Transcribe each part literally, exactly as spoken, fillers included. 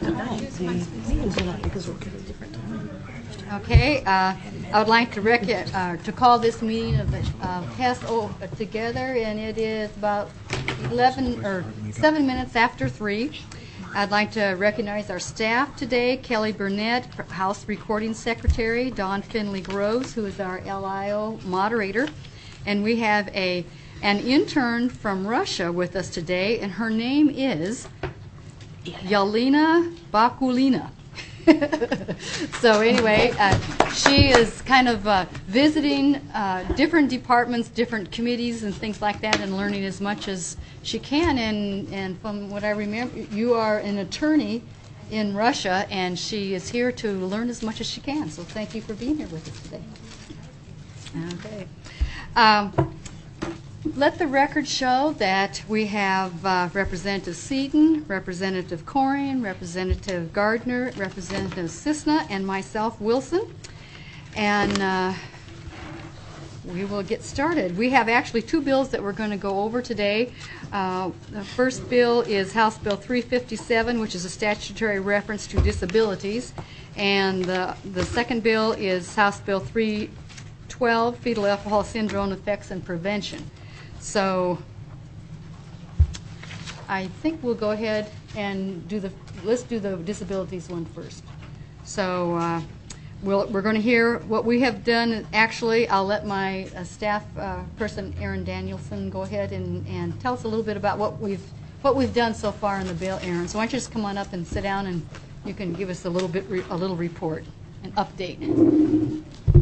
tonight. The meeting's tonight because we're at a different time. Okay, uh, I would like to rec- uh, to call this meeting of the uh, P E S O together, and it is about eleven or seven minutes after three. I'd like to recognize our staff today: Kelly Burnett, House Recording Secretary; Dawn Finley Groves, who is our L I O moderator, and we have a an intern from Russia with us today, and her name is Yelena Bakulina. So anyway, uh, she is kind of uh, visiting uh, different departments, different committees, and things like that, and learning as much as she can. And, and from what I remember, you are an attorney in Russia, and she is here to learn as much as she can. So thank you for being here with us today. Okay. Um, Let the record show that we have uh, Representative Seaton, Representative Corian, Representative Gardner, Representative Cisna, and myself, Wilson. And uh, we will get started. We have actually two bills that we're going to go over today. Uh, the first bill is House Bill three fifty-seven, which is a statutory reference to disabilities. And the, the second bill is House Bill three twelve, Fetal Alcohol Syndrome Effects and Prevention. So I think we'll go ahead and do the, let's do the disabilities one first. So uh, we'll, we're going to hear what we have done. Actually, I'll let my uh, staff uh, person, Aaron Danielson, go ahead and, and tell us a little bit about what we've, what we've done so far in the bill, Aaron. So why don't you just come on up and sit down, and you can give us a little bit, re, a little report, an update.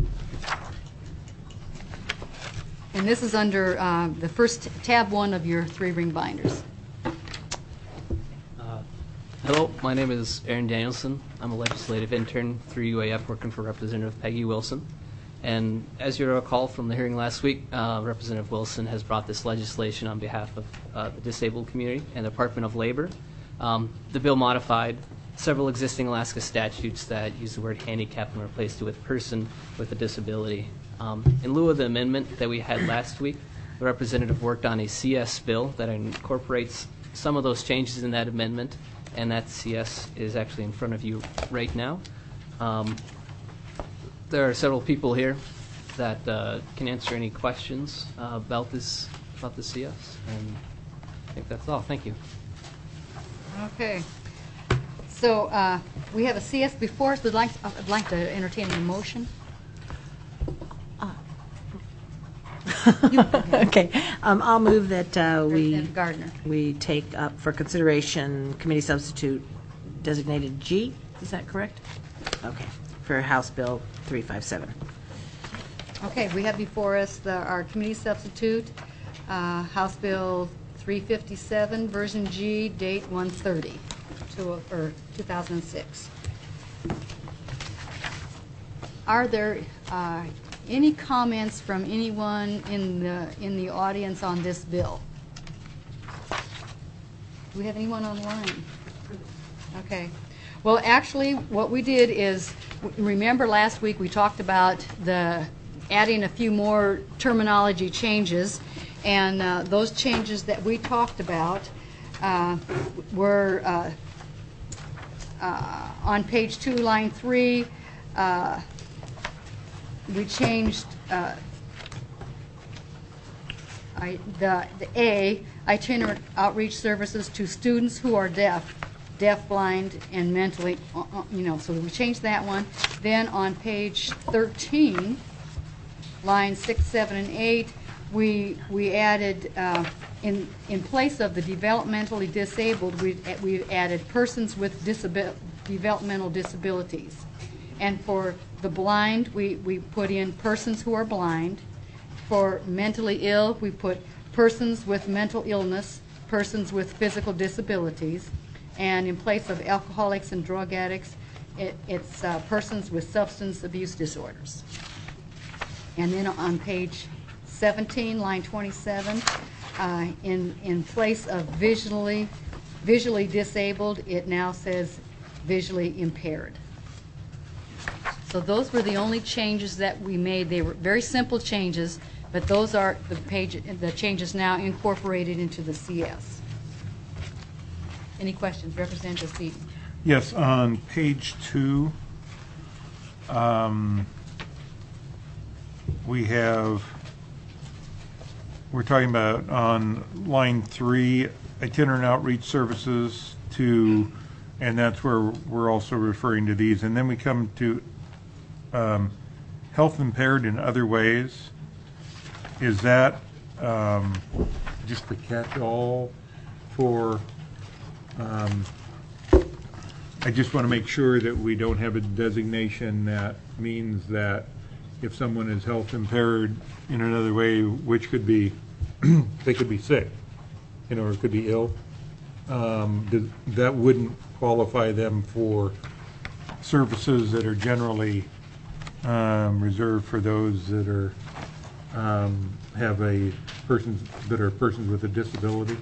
And this is under uh, the first tab one of your three-ring binders. Uh, hello, my name is Aaron Danielson. I'm a legislative intern through U A F working for Representative Peggy Wilson. And as you recall from the hearing last week, uh, Representative Wilson has brought this legislation on behalf of uh, the disabled community and the Department of Labor. Um, the bill modified several existing Alaska statutes that use the word handicap and replaced it with person with a disability. Um, in lieu of the amendment that we had last week, the representative worked on a C S bill that incorporates some of those changes in that amendment, and that C S is actually in front of you right now. Um, there are several people here that uh, can answer any questions uh, about this about the C S, and I think that's all. Thank you. Okay. So uh, we have a C S before us. We'd like, I'd like to entertain a motion. Okay, um, I'll move that uh, we Representative Gardner. we take up for consideration committee substitute designated G. Is that correct? Okay, for House Bill three fifty-seven. Okay, we have before us the, our committee substitute, uh, House Bill three fifty-seven, version G, date one thirty, to, or two thousand six. Are there uh, any comments from anyone in the in the audience on this bill? Do we have anyone online? Okay. Well, actually, what we did is, remember last week we talked about the adding a few more terminology changes, and uh, those changes that we talked about uh, were uh, uh, on page two, line three. Uh, we changed uh, I, the, the A, itinerant outreach services to students who are deaf, deaf-blind, and mentally, uh, uh, you know, so we changed that one. Then on page thirteen, lines six, seven, and eight, we we added, uh, in in place of the developmentally disabled, we we've added persons with disabil developmental disabilities. And for the blind, we, we put in persons who are blind. For mentally ill, we put persons with mental illness, persons with physical disabilities. And in place of alcoholics and drug addicts, it, it's uh, persons with substance abuse disorders. And then on page seventeen, line twenty-seven, uh, in, in place of visually, visually disabled, it now says visually impaired. So those were the only changes that we made. They were very simple changes, but those are the page, the changes now incorporated into the C S. Any questions? Representative Seaton. Yes, on page two, um, we have, we're talking about on line three, itinerant outreach services to, and that's where we're also referring to these. And then we come to um, health impaired in other ways. Is that um, just the catch-all for, um, I just want to make sure that we don't have a designation that means that if someone is health impaired in another way, which could be, they could be sick, you know, or could be ill, um, th- that wouldn't qualify them for services that are generally um, reserved for those that are um, have a persons that are persons with a disability.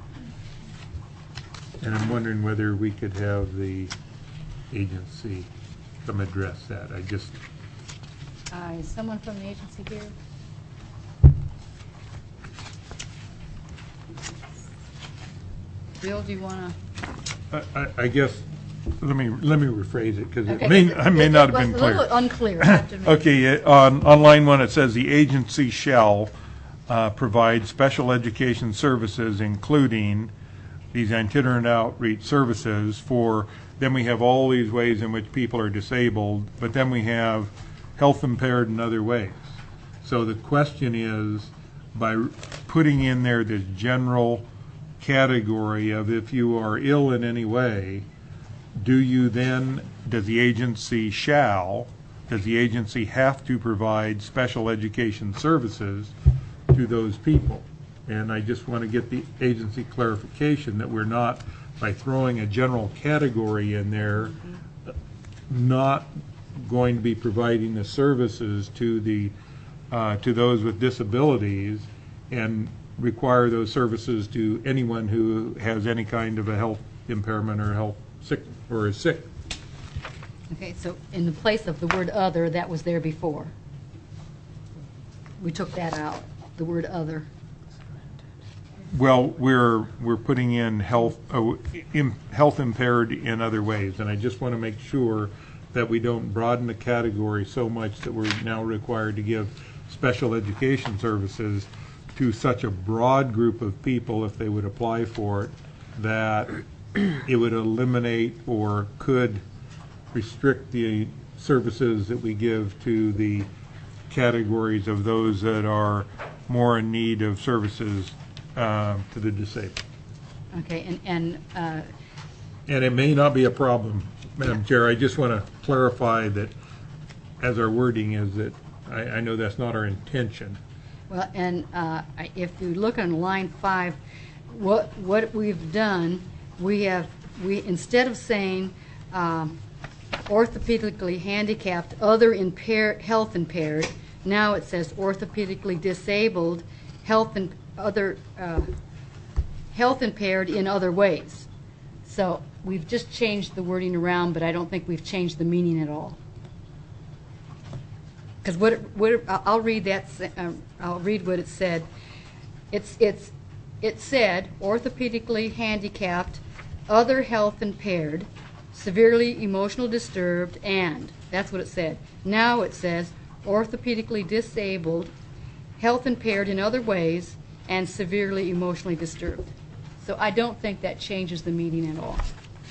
And I'm wondering whether we could have the agency come address that. I just, Uh, Is someone from the agency here? Bill, do you want to? I, I, I guess, let me let me rephrase it because Okay. it may I may It- not it have been was clear. a little unclear. I have to admit. Okay, uh, on, on line one, it says the agency shall uh, provide special education services, including these itinerant outreach services for, then we have all these ways in which people are disabled, but then we have health impaired in other ways. So the question is, by putting in there this general category of if you are ill in any way, do you then, does the agency shall, does the agency have to provide special education services to those people? And I just want to get the agency clarification that we're not, by throwing a general category in there, not going to be providing the services to the, uh, to those with disabilities and require those services to anyone who has any kind of a health impairment or health sick, or is sick. Okay, so in the place of the word other, that was there before. We took that out, the word other. Well, we're, we're putting in health, uh, im- health impaired in other ways, and I just want to make sure that we don't broaden the category so much that we're now required to give special education services to such a broad group of people if they would apply for it, that it would eliminate or could restrict the services that we give to the categories of those that are more in need of services um, to the disabled. Okay, and, and, uh, And it may not be a problem, Madam Chair. I just want to clarify that, as our wording is, that I, I know that's not our intention. well, and uh, I- if you look on line five, what, what we've done, we have, we, instead of saying um, orthopedically handicapped, other impair, health impaired, now it says orthopedically disabled, health and other, uh, health impaired in other ways. So we've just changed the wording around, but I don't think we've changed the meaning at all. Because what, it- what, it- I'll I'll read that, se- uh, I'll read what it said. It's, it's, it said orthopedically handicapped, other health impaired, severely emotional disturbed, and, that's what it said. Now it says orthopedically disabled, health impaired in other ways, and severely emotionally disturbed. So I don't think that changes the meaning at all.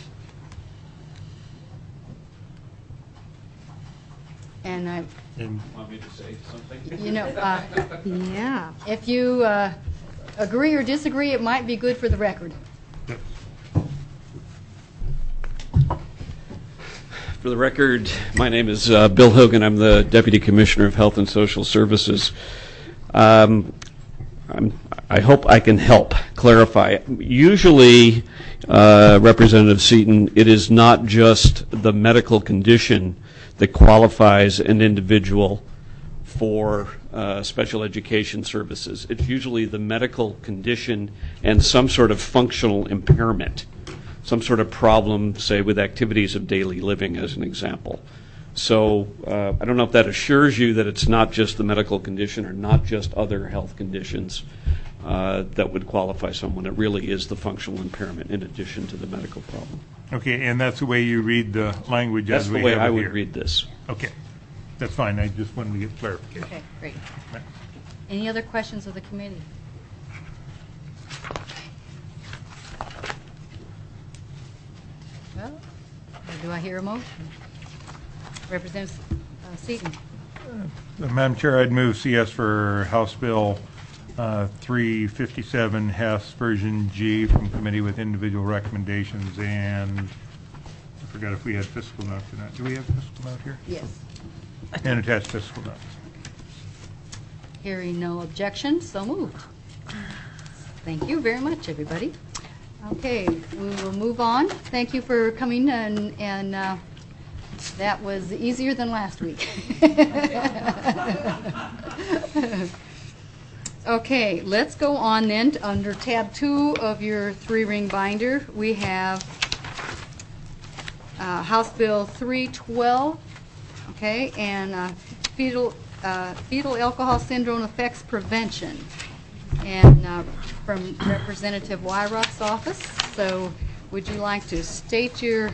And I, And Want me to say something? you know, uh, Yeah. if you uh, agree or disagree, it might be good for the record. For the record, my name is uh, Bill Hogan. I'm the Deputy Commissioner of Health and Social Services. Um, I'm, I hope I can help clarify. Usually, uh, Representative Seaton, it is not just the medical condition that qualifies an individual for uh, special education services. It's usually the medical condition and some sort of functional impairment, some sort of problem, say, with activities of daily living, as an example. So uh, I don't know if that assures you that it's not just the medical condition or not just other health conditions. uh, that would qualify someone. It really is the functional impairment in addition to the medical problem. Okay, and that's the way you read the language That's as the we way have I it would here. read this. Okay, that's fine. I just wanted to get clarification. Okay, great. Right. Any other questions of the committee? Well, do I hear a motion? Representative uh, Seaton. Uh, Madam Chair, I'd move C S for House Bill uh, three fifty-seven, Hess version G from committee with individual recommendations, and I forgot if we had fiscal notes or not. Do we have fiscal note here? Yes. And attached fiscal notes. Hearing no objection, so moved. Thank you very much, everybody. Okay, we will move on. Thank you for coming, and, and uh, that was easier than last week. Okay, let's go on then. to- Under tab two of your three-ring binder, we have uh, House Bill three twelve, okay, and uh, fetal, uh, fetal alcohol syndrome effects prevention. And uh, from Representative Wyrock's office. So would you like to state your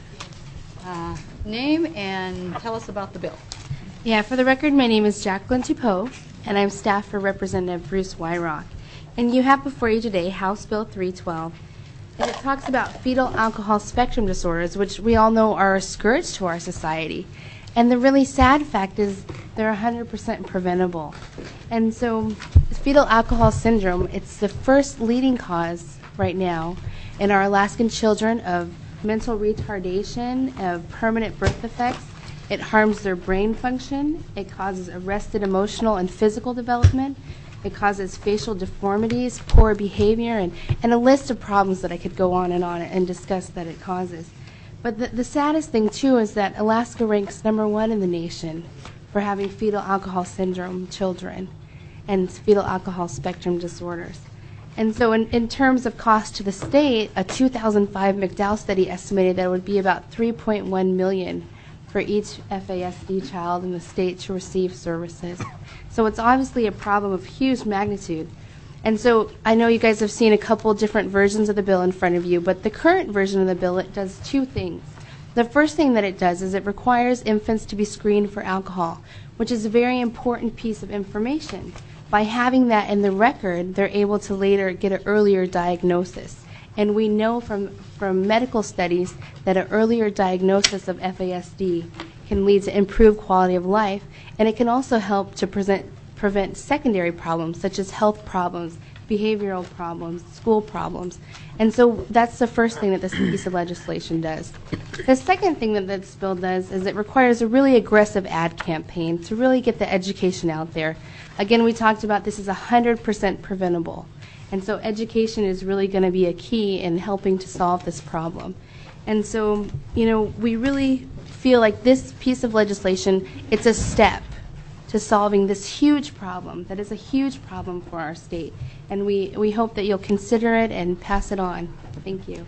uh, name and tell us about the bill? Yeah, for the record, my name is Jacqueline Tupo, and I'm staff for Representative Bruce Wyrock. And you have before you today House Bill three twelve, and it talks about fetal alcohol spectrum disorders, which we all know are a scourge to our society. And the really sad fact is they're one hundred percent preventable. And so fetal alcohol syndrome, it's the first leading cause right now in our Alaskan children of mental retardation, of permanent birth defects. It harms their brain function. It causes arrested emotional and physical development. It causes facial deformities, poor behavior, and, and a list of problems that I could go on and on and discuss that it causes. But the, the saddest thing, too, is that Alaska ranks number one in the nation for having fetal alcohol syndrome children and fetal alcohol spectrum disorders. And so in, in terms of cost to the state, a two thousand five McDowell study estimated that it would be about three point one million dollars for each F A S D child in the state to receive services. So it's obviously a problem of huge magnitude. And so I know you guys have seen a couple different versions of the bill in front of you, but the current version of the bill, it does two things. The first thing that it does is it requires infants to be screened for alcohol, which is a very important piece of information. By having that in the record, they're able to later get an earlier diagnosis. And we know from, from medical studies that an earlier diagnosis of F A S D can lead to improved quality of life, and it can also help to present, prevent secondary problems such as health problems, behavioral problems, school problems. And so that's the first thing that this piece of legislation does. The second thing that this bill does is it requires a really aggressive ad campaign to really get the education out there. Again, we talked about this is one hundred percent preventable. And so education is really going to be a key in helping to solve this problem. And so, you know, we really feel like this piece of legislation, it's a step to solving this huge problem that is a huge problem for our state. And we, we hope that you'll consider it and pass it on. Thank you.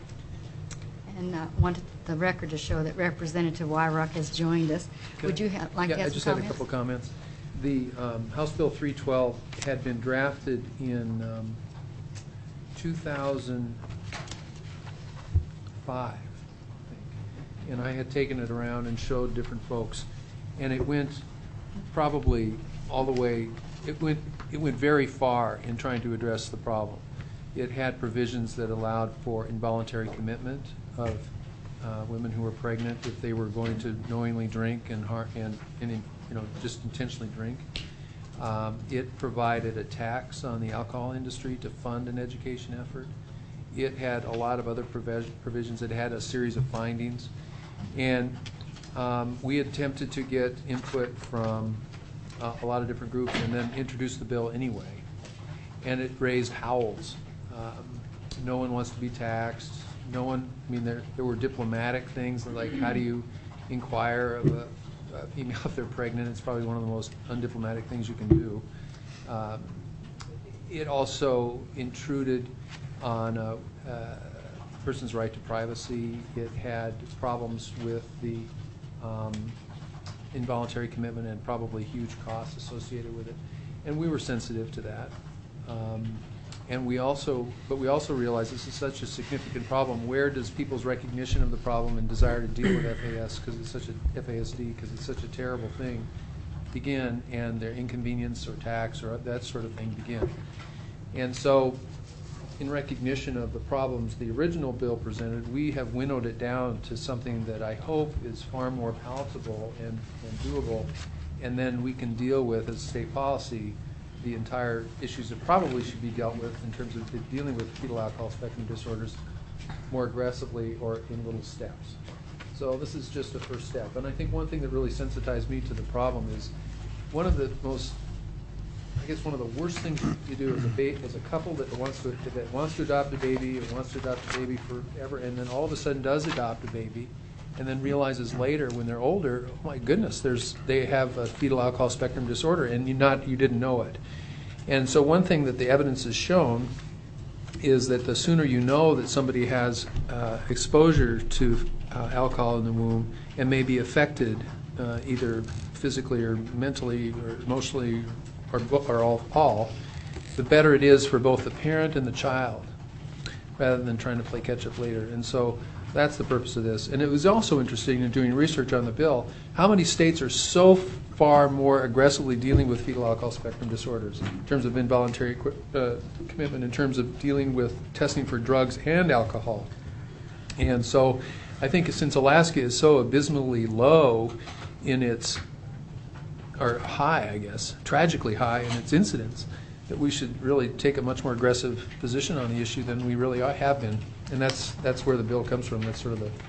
And uh, wanted the record to show that Representative Wyrock has joined us. Can Would I- you ha- like yeah, to I have just some had a comments? couple comments. The um, House Bill three twelve had been drafted in um, two thousand five, I think, and I had taken it around and showed different folks, and it went probably all the way. It went it went very far in trying to address the problem. It had provisions that allowed for involuntary commitment of uh, women who were pregnant if they were going to knowingly drink and har- and, and you know just intentionally drink. Um, it provided a tax on the alcohol industry to fund an education effort. It had a lot of other provis- provisions. It had a series of findings, and um, we attempted to get input from uh, a lot of different groups, and then introduced the bill anyway. And it raised howls. Um, no one wants to be taxed. No one. I mean, there there were diplomatic things like how do you inquire of a Uh, female if they're pregnant. It's probably one of the most undiplomatic things you can do. Um, it also intruded on a, a person's right to privacy. It had problems with the um, involuntary commitment and probably huge costs associated with it. And we were sensitive to that. Um, And we also, but we also realize this is such a significant problem. Where does people's recognition of the problem and desire to deal with F A S because it's such a F A S D because it's such a terrible thing begin, and their inconvenience or tax or that sort of thing begin. And so, in recognition of the problems the original bill presented, we have winnowed it down to something that I hope is far more palatable and, and doable, and then we can deal with as state policy the entire issues that probably should be dealt with in terms of de- dealing with fetal alcohol spectrum disorders more aggressively or in little steps. So this is just a first step. And I think one thing that really sensitized me to the problem is one of the most, I guess one of the worst things you do as a ba- as a couple that wants to that wants to adopt a baby or wants to adopt a baby forever, and then all of a sudden does adopt a baby, and then realizes later when they're older, oh my goodness, there's they have a fetal alcohol spectrum disorder, and you not you didn't know it. And so one thing that the evidence has shown is that the sooner you know that somebody has uh, exposure to uh, alcohol in the womb and may be affected uh, either physically or mentally or emotionally or, or all, all, the better it is for both the parent and the child, rather than trying to play catch-up later. And so that's the purpose of this. And it was also interesting in doing research on the bill, how many states are so far more aggressively dealing with fetal alcohol spectrum disorders in terms of involuntary uh, commitment, in terms of dealing with testing for drugs and alcohol. And so I think since Alaska is so abysmally low in its, or high, I guess, tragically high in its incidence, that we should really take a much more aggressive position on the issue than we really are, have been. And that's that's where the bill comes from. That's sort of the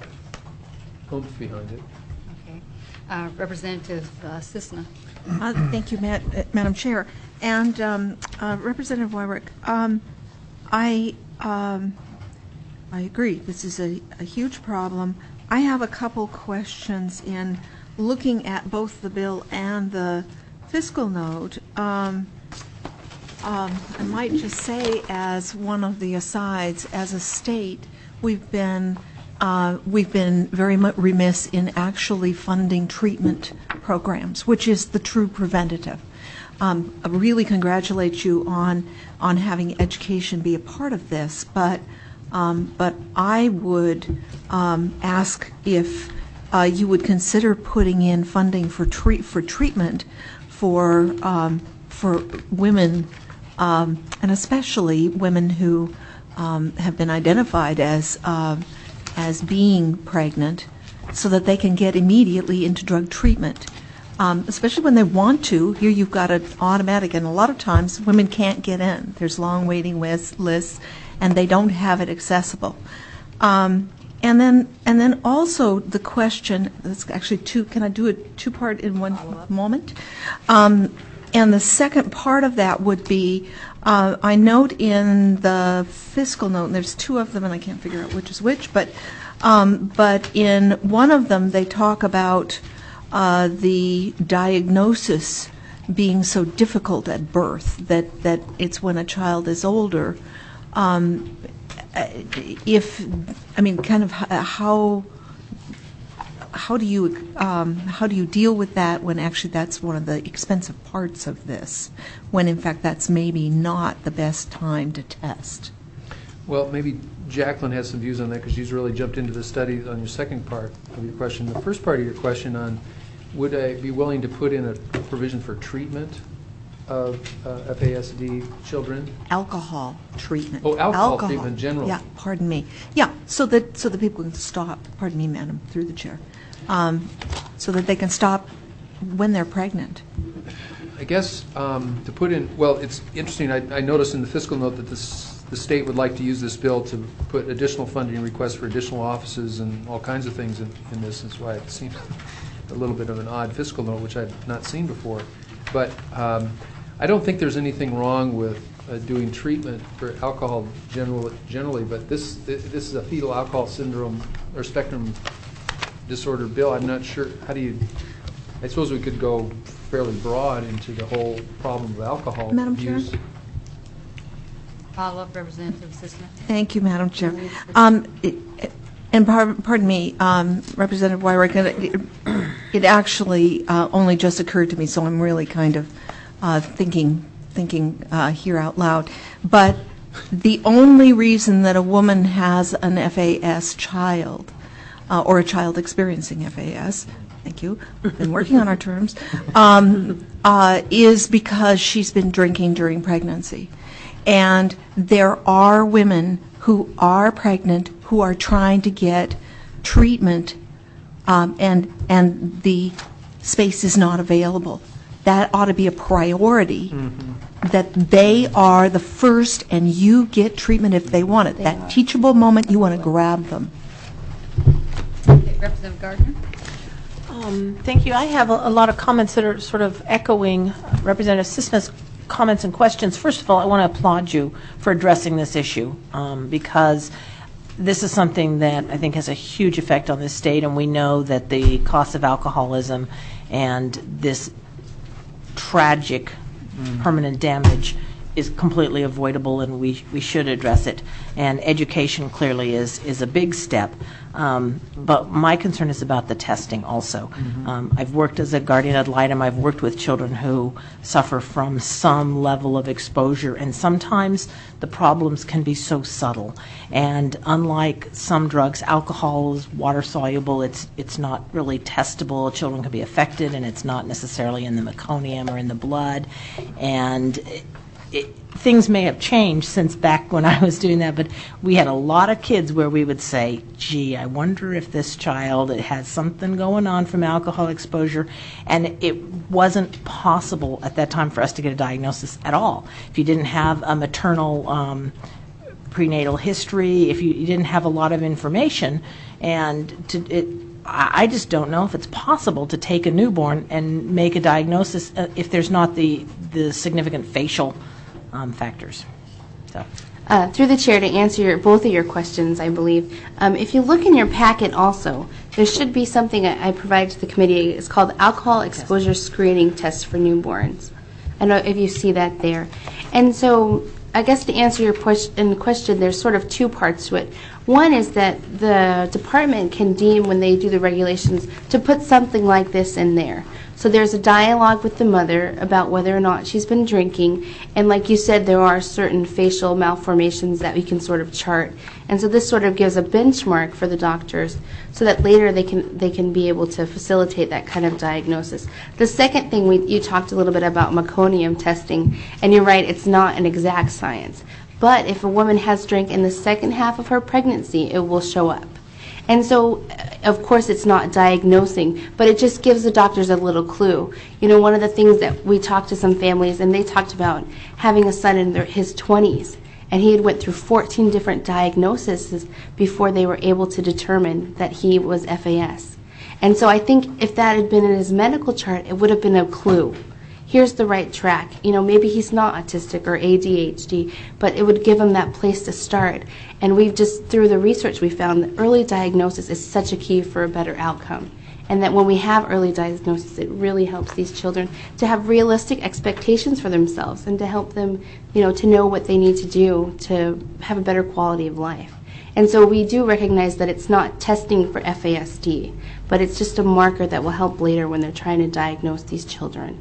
oomph behind it. Okay. Uh, Representative uh, Cisna. Uh, Thank you, Ma- uh, Madam Chair. And um, uh, Representative Wyrick, um, I um, I agree. This is a, a huge problem. I have a couple questions in looking at both the bill and the fiscal note. Um, Um, I might just say, as one of the asides, as a state, we've been uh, we've been very much remiss in actually funding treatment programs, which is the true preventative. Um, I really congratulate you on on having education be a part of this, but um, but I would um, ask if uh, you would consider putting in funding for treat for treatment for um, for women. Um, and especially women who um, have been identified as uh, as being pregnant, so that they can get immediately into drug treatment, um, especially when they want to. Here you've got an automatic, and a lot of times women can't get in. There's long waiting lists, and they don't have it accessible. Um, and then, and then also the question. That's actually two. Can I do a two-part in one moment? Um, And the second part of that would be, uh, I note in the fiscal note, and there's two of them, and I can't figure out which is which, but um, but in one of them they talk about uh, the diagnosis being so difficult at birth that, that it's when a child is older. Um, if, I mean, kind of how... How do you um, how do you deal with that when actually that's one of the expensive parts of this, when in fact that's maybe not the best time to test? Well, maybe Jacqueline has some views on that because she's really jumped into the study on your second part of your question. The first part of your question on would I be willing to put in a provision for treatment of uh, F A S D children? Alcohol treatment. Oh, alcohol, alcohol treatment in general. Yeah, pardon me. Yeah, so that so that people can stop. Pardon me, madam, through the chair. Um, so that they can stop when they're pregnant. I guess um, to put in, well, it's interesting. I, I noticed in the fiscal note that this, the state would like to use this bill to put additional funding requests for additional offices and all kinds of things in, in this. That's why it seems a little bit of an odd fiscal note, which I've not seen before. But um, I don't think there's anything wrong with uh, doing treatment for alcohol general, generally, but this this is a fetal alcohol syndrome or spectrum disorder bill. I'm not sure, how do you, I suppose we could go fairly broad into the whole problem of alcohol Madam abuse. Chair? Follow-up, Representative Cisna. Thank you, Madam Chair. Um, it, and par- pardon me, um, Representative Wyrick, it, it actually uh, only just occurred to me, so I'm really kind of uh, thinking thinking uh, here out loud, but the only reason that a woman has an F A S child, uh, or a child experiencing F A S, thank you, we've been working on our terms, um, uh, is because she's been drinking during pregnancy. And there are women who are pregnant who are trying to get treatment, um, and and the space is not available. That ought to be a priority, mm-hmm. that they are the first and you get treatment if they want it. They that are. Teachable moment, you want to grab them. Okay, Representative Gardner? Um, thank you. I have a, a lot of comments that are sort of echoing uh, Representative Sisna's comments and questions. First of all, I want to applaud you for addressing this issue, um, because this is something that I think has a huge effect on this state, and we know that the cost of alcoholism and this tragic mm. permanent damage is completely avoidable, and we we should address it. And education clearly is is a big step. Um, but my concern is about the testing also. Mm-hmm. Um, I've worked as a guardian ad litem. I've worked with children who suffer from some level of exposure, and sometimes the problems can be so subtle. And unlike some drugs, alcohol is water soluble. It's it's not really testable. Children can be affected, and it's not necessarily in the meconium or in the blood. And it, It, things may have changed since back when I was doing that, but we had a lot of kids where we would say, gee, I wonder if this child has something going on from alcohol exposure, and it wasn't possible at that time for us to get a diagnosis at all. If you didn't have a maternal um, prenatal history, if you, you didn't have a lot of information, and to, it, I just don't know if it's possible to take a newborn and make a diagnosis uh, if there's not the, the significant facial Um, factors. So. Uh, through the chair, to answer your, both of your questions, I believe, um, if you look in your packet also, there should be something I, I provided to the committee. It's called Alcohol Exposure Screening Test for Newborns. I don't know if you see that there. And so I guess to answer your question, question, there's sort of two parts to it. One is that the department can deem, when they do the regulations, to put something like this in there. So there's a dialogue with the mother about whether or not she's been drinking, and like you said, there are certain facial malformations that we can sort of chart. And so this sort of gives a benchmark for the doctors so that later they can they can be able to facilitate that kind of diagnosis. The second thing, we, you talked a little bit about meconium testing, and you're right, it's not an exact science. But if a woman has drank in the second half of her pregnancy, it will show up. And so, of course, it's not diagnosing, but it just gives the doctors a little clue. You know, one of the things that we talked to some families, and they talked about having a son in their, his twenties, and he had went through fourteen different diagnoses before they were able to determine that he was F A S. And so I think if that had been in his medical chart, it would have been a clue. Here's the right track. You know, maybe he's not autistic or A D H D, but it would give him that place to start. And we've just, through the research, we found that early diagnosis is such a key for a better outcome. And that when we have early diagnosis, it really helps these children to have realistic expectations for themselves and to help them, you know, to know what they need to do to have a better quality of life. And so we do recognize that it's not testing for F A S D, but it's just a marker that will help later when they're trying to diagnose these children.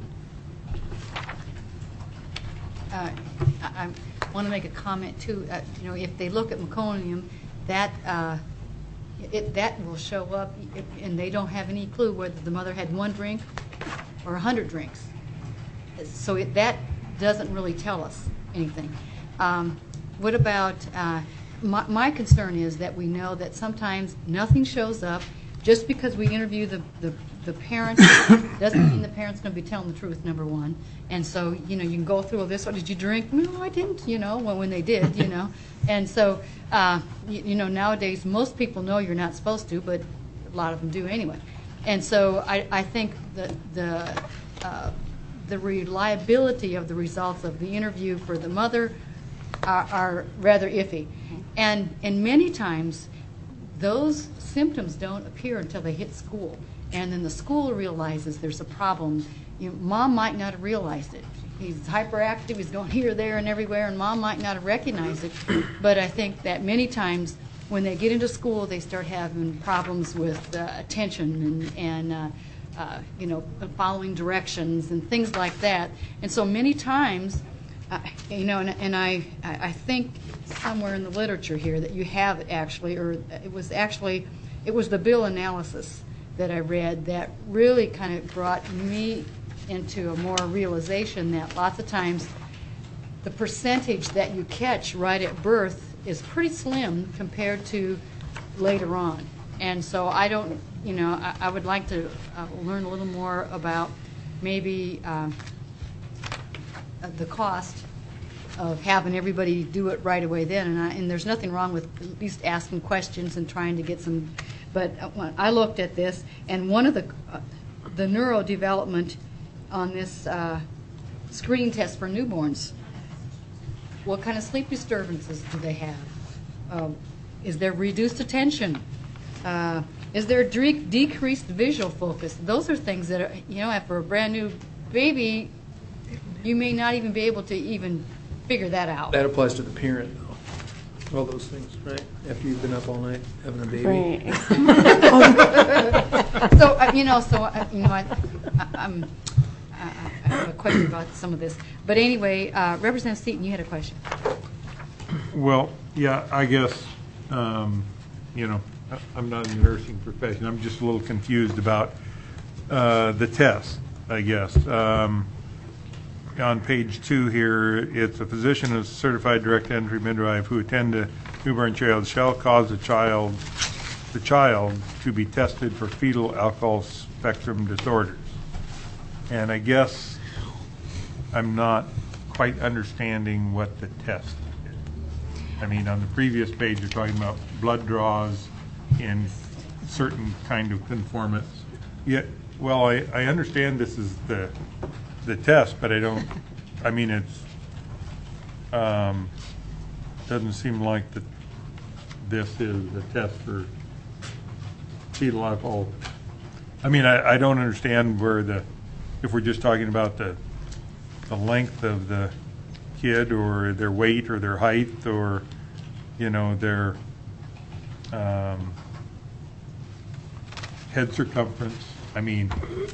Uh, I, I want to make a comment too. Uh, you know, if they look at meconium, that uh, it that will show up, if, and they don't have any clue whether the mother had one drink or a hundred drinks. So it, that doesn't really tell us anything. Um, what about uh, my, my concern is that we know that sometimes nothing shows up just because we interview the the the parents doesn't mean the parent's going to be telling the truth, number one. And so, you know, you can go through all this. Oh, did you drink? No, I didn't, you know, when, when they did, you know. And so, uh, you, you know, nowadays most people know you're not supposed to, but a lot of them do anyway. And so I, I think that the, uh, the reliability of the results of the interview for the mother are, are rather iffy. And, and many times those symptoms don't appear until they hit school. And then the school realizes there's a problem. You know, mom might not have realized it. He's hyperactive, he's going here, there, and everywhere, and mom might not have recognized it. But I think that many times when they get into school, they start having problems with uh, attention and, and uh, uh, you know, following directions and things like that. And so many times I- you know, and and I, I I think somewhere in the literature here that you have it actually, or it was actually, it was the bill analysis that I read that really kind of brought me into a more realization that lots of times the percentage that you catch right at birth is pretty slim compared to later on. And so I don't, you know, I, I would like to uh, learn a little more about maybe um, uh, the cost of having everybody do it right away then. And, I, and there's nothing wrong with at least asking questions and trying to get some. But uh, when I looked at this, and one of the uh, the neurodevelopment on this uh, screening test for newborns. What kind of sleep disturbances do they have? Um, is there reduced attention? Uh, is there de- decreased visual focus? Those are things that are, you know, for a brand new baby, you may not even be able to even figure that out. That applies to the parent, though. All those things, right? After you've been up all night having a baby. Right. So, uh, you know, so, uh, you know, I, I, I'm, I, I have a question about some of this. But anyway, uh, Representative Seaton, you had a question. Well, yeah, I guess, um, you know, I- I'm not in the nursing profession. I'm just a little confused about uh, the test, I guess. Um, on page two here, it's a physician is certified direct entry midwife who attend a newborn child shall cause the child, the child to be tested for fetal alcohol spectrum disorders. And I guess I'm not quite understanding what the test is. I mean, on the previous page, you're talking about blood draws in certain kind of conformance. Yet, well, I, I understand this is the the test, but I don't. I mean, it's um, doesn't seem like that this is a test for fetal alcohol. I mean, I, I don't understand where the if we're just talking about the the length of the kid or their weight or their height or, you know, their um, head circumference. I mean,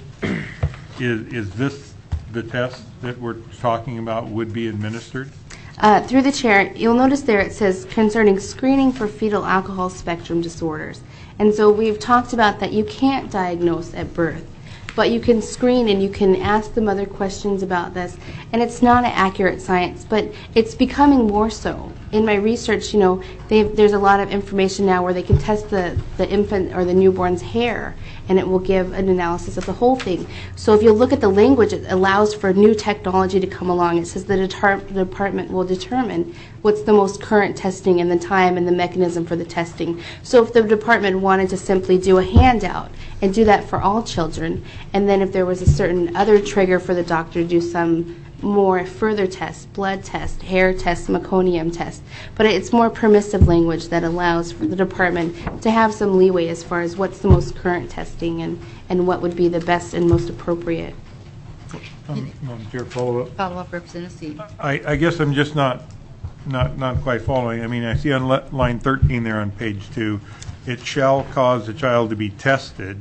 is, is this the test that we're talking about would be administered? Uh, through the chair, you'll notice there it says concerning screening for fetal alcohol spectrum disorders. And so we've talked about that you can't diagnose at birth, but you can screen and you can ask the mother questions about this. And it's not an accurate science, but it's becoming more so. In my research, you know, there's a lot of information now where they can test the, the infant or the newborn's hair, and it will give an analysis of the whole thing. So if you look at the language, it allows for new technology to come along. It says the, detar- the department will determine what's the most current testing and the time and the mechanism for the testing. So if the department wanted to simply do a handout and do that for all children, and then if there was a certain other trigger for the doctor to do some more further tests, blood test, hair test, meconium test. But it's more permissive language that allows for the department to have some leeway as far as what's the most current testing and, and what would be the best and most appropriate. Um, Madam Chair, follow up. Follow up, Representative Seaton. I, I guess I'm just not, not, not quite following. I mean, I see on le- line thirteen there on page two, it shall cause the child to be tested.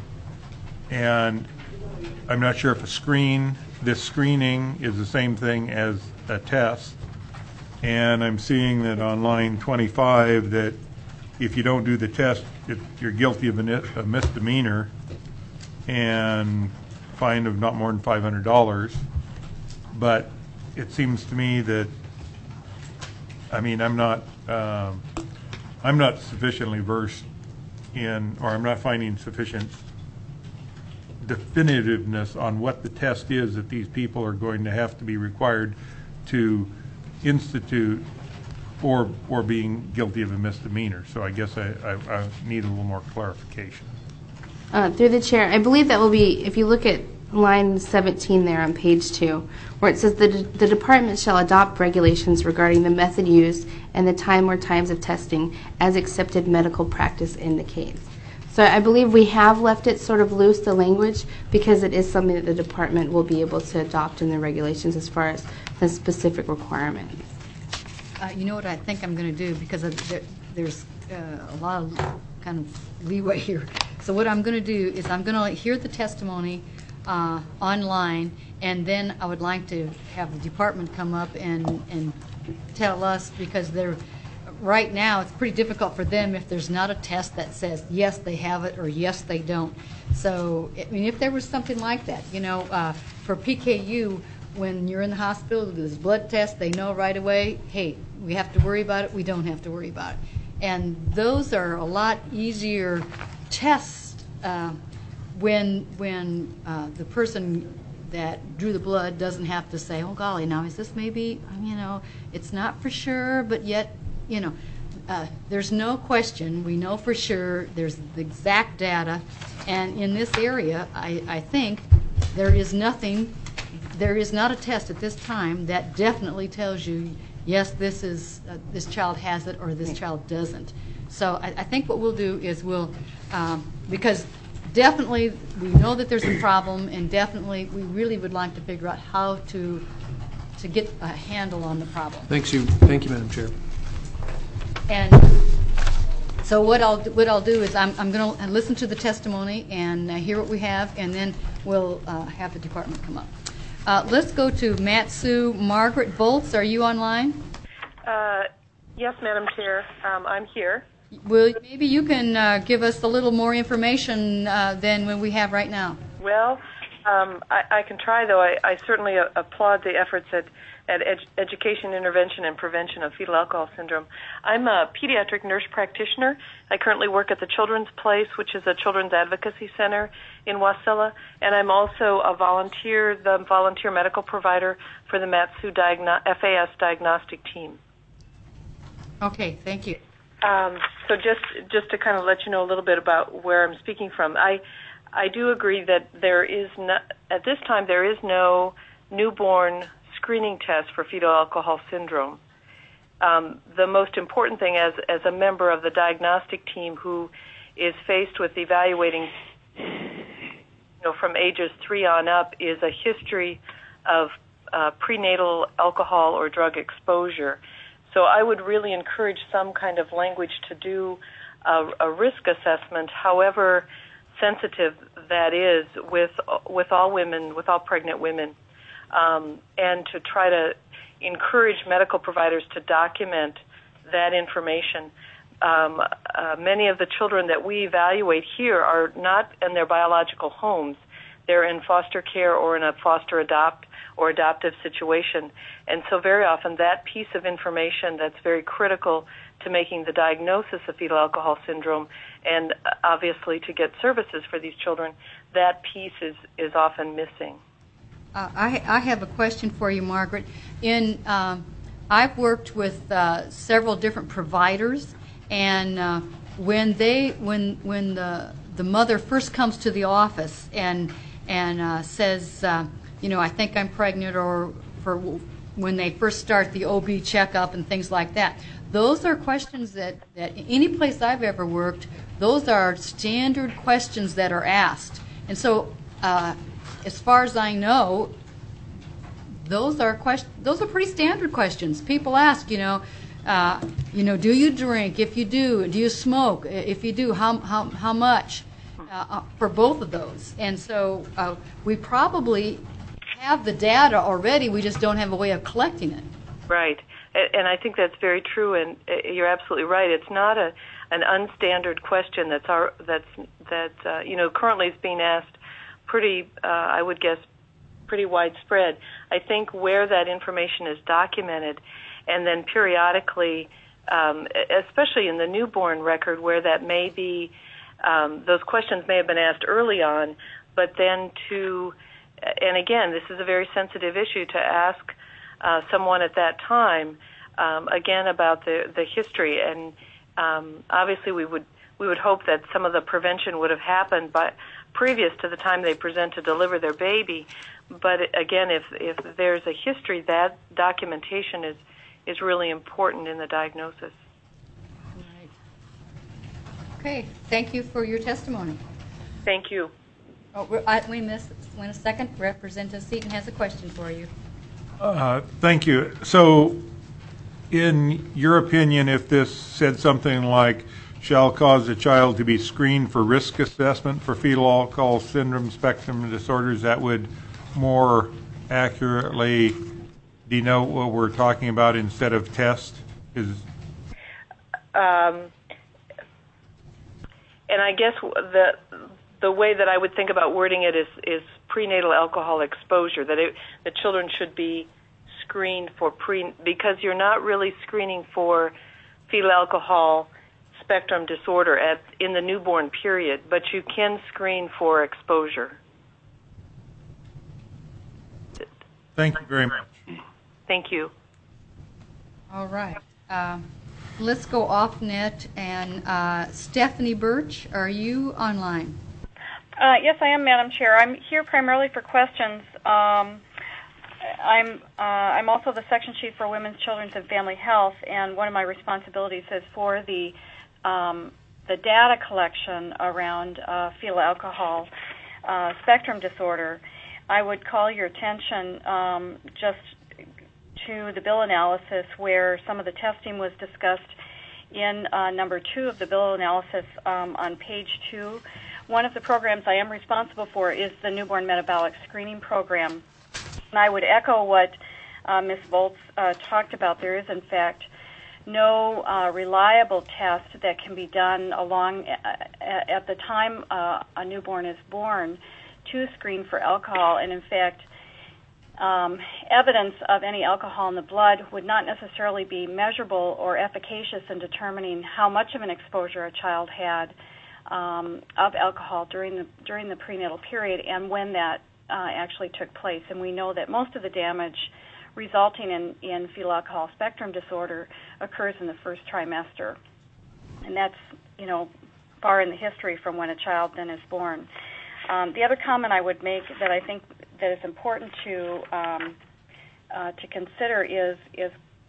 And I'm not sure if a screen, this screening is the same thing as a test. And I'm seeing that on line twenty-five that if you don't do the test, it, you're guilty of a, a misdemeanor and fine of not more than five hundred dollars. But it seems to me that, I mean, I'm not, um, I'm not sufficiently versed in, or I'm not finding sufficient definitiveness on what the test is that these people are going to have to be required to institute or or being guilty of a misdemeanor. So I guess I, I, I need a little more clarification. Uh, through the chair, I believe that will be, if you look at line seventeen there on page two, where it says the, the department shall adopt regulations regarding the method used and the time or times of testing as accepted medical practice indicates. So I believe we have left it sort of loose, the language, because it is something that the department will be able to adopt in the regulations as far as the specific requirements. Uh, you know what I think I'm going to do, because of there, there's uh, a lot of kind of leeway here. So what I'm going to do is I'm going to hear the testimony uh, online, And then I would like to have the department come up and, and tell us, because they're, right now, it's pretty difficult for them if there's not a test that says, yes, they have it, or yes, they don't. So, I mean, if there was something like that, you know, uh, for P K U, when you're in the hospital, there's blood test, they know right away, hey, we have to worry about it, we don't have to worry about it. And those are a lot easier tests uh, when, when uh, the person that drew the blood doesn't have to say, oh, golly, now is this maybe, you know, it's not for sure, but yet, you know, uh, there's no question, we know for sure, there's the exact data, and in this area, I, I think there is nothing, there is not a test at this time that definitely tells you, yes, this is, uh, this child has it, or this child doesn't. So I, I think what we'll do is we'll, um, because definitely we know that there's a problem, and definitely we really would like to figure out how to, to get a handle on the problem. Thanks you. Thank you, Madam Chair. And so what I'll what I'll do is I'm I'm going to listen to the testimony and uh, hear what we have, and then we'll uh, have the department come up. Uh, let's go to Mat-Su. Margaret Volz, are you online? Uh, yes, Madam Chair, um, I'm here. Well, maybe you can uh, give us a little more information uh, than what we have right now. Well, um, I, I can try, though. I, I certainly uh, applaud the efforts at at ed education, intervention, and prevention of fetal alcohol syndrome. I'm a pediatric nurse practitioner. I currently work at the Children's Place, which is a children's advocacy center in Wasilla, and I'm also a volunteer, the volunteer medical provider for the Mat-Su Diagno F A S diagnostic team. Okay, thank you. Um, so just just to kind of let you know a little bit about where I'm speaking from, I I do agree that there is not, at this time there is no newborn screening test for fetal alcohol syndrome. Um, the most important thing as, as a member of the diagnostic team who is faced with evaluating, you know, from ages three on up is a history of uh, prenatal alcohol or drug exposure. So I would really encourage some kind of language to do a, a risk assessment, however sensitive that is, with with all women, with all pregnant women. Um, and to try to encourage medical providers to document that information. Um, uh, many of the children that we evaluate here are not in their biological homes. They're in foster care or in a foster adopt or adoptive situation. And so very often that piece of information that's very critical to making the diagnosis of fetal alcohol syndrome and obviously to get services for these children, that piece is, is often missing. Uh, I, I have a question for you, Margaret. In um, I've worked with uh, several different providers, and uh, when they when when the the mother first comes to the office and and uh, says, uh, you know, I think I'm pregnant, or for when they first start the O B checkup and things like that, those are questions that that any place I've ever worked, those are standard questions that are asked, and so. Uh, As far as I know, those are question, those are pretty standard questions. People ask, you know, uh, you know, do you drink? If you do, do you smoke? If you do, how how how much? Uh, for both of those, and so uh, we probably have the data already. We just don't have a way of collecting it. Right, and I think that's very true. And you're absolutely right. It's not a an unstandard question that's our that's that uh, you know currently is being asked. Pretty, uh, I would guess, pretty widespread. I think where that information is documented, and then periodically, um, especially in the newborn record, where that may be, um, those questions may have been asked early on, but then to, and again, this is a very sensitive issue to ask uh, someone at that time, um, again about the the history, and um, obviously we would we would hope that some of the prevention would have happened, but. Previous to the time they present to deliver their baby. But again, if, if there's a history, that documentation is, is really important in the diagnosis. Right. Okay, thank you for your testimony. Thank you. Oh, I, we missed one a second. Representative Seaton has a question for you. Uh, thank you. So, in your opinion, if this said something like, shall cause a child to be screened for risk assessment for fetal alcohol syndrome spectrum disorders, that would more accurately denote what we're talking about instead of test? Is Um, and I guess the the way that I would think about wording it is, is prenatal alcohol exposure, that it, the children should be screened for pre, because you're not really screening for fetal alcohol spectrum disorder at in the newborn period, but you can screen for exposure. Thank you very much. Thank you. All right. Uh, let's go off net. And uh, Stephanie Birch, are you online? Uh, yes, I am, Madam Chair. I'm here primarily for questions. Um, I'm uh, I'm also the section chief for Women's, Children's, and Family Health, and one of my responsibilities is for the um, the data collection around uh, fetal alcohol uh, spectrum disorder. I would call your attention um, just to the bill analysis, where some of the testing was discussed in uh, number two of the bill analysis um, on page two. One of the programs I am responsible for is the newborn metabolic screening program. And I would echo what uh, Miz Volz uh, talked about. There is, in fact, no uh, reliable test that can be done along uh, at the time uh, a newborn is born to screen for alcohol. And in fact, um, evidence of any alcohol in the blood would not necessarily be measurable or efficacious in determining how much of an exposure a child had um, of alcohol during the during the prenatal period and when that uh, actually took place. And we know that most of the damage resulting in, in fetal alcohol spectrum disorder occurs in the first trimester. And that's, you know, far in the history from when a child then is born. Um, the other comment I would make that I think that is important to um, uh, to consider is is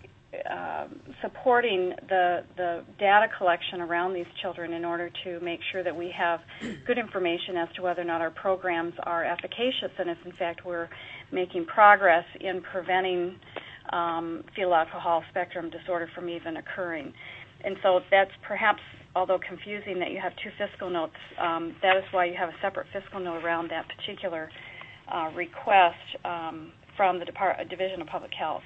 uh, supporting the the data collection around these children in order to make sure that we have good information as to whether or not our programs are efficacious and if in fact we're making progress in preventing um, fetal alcohol spectrum disorder from even occurring. And so that's perhaps, although confusing that you have two fiscal notes, um, that is why you have a separate fiscal note around that particular uh, request um, from the Depart- Division of Public Health.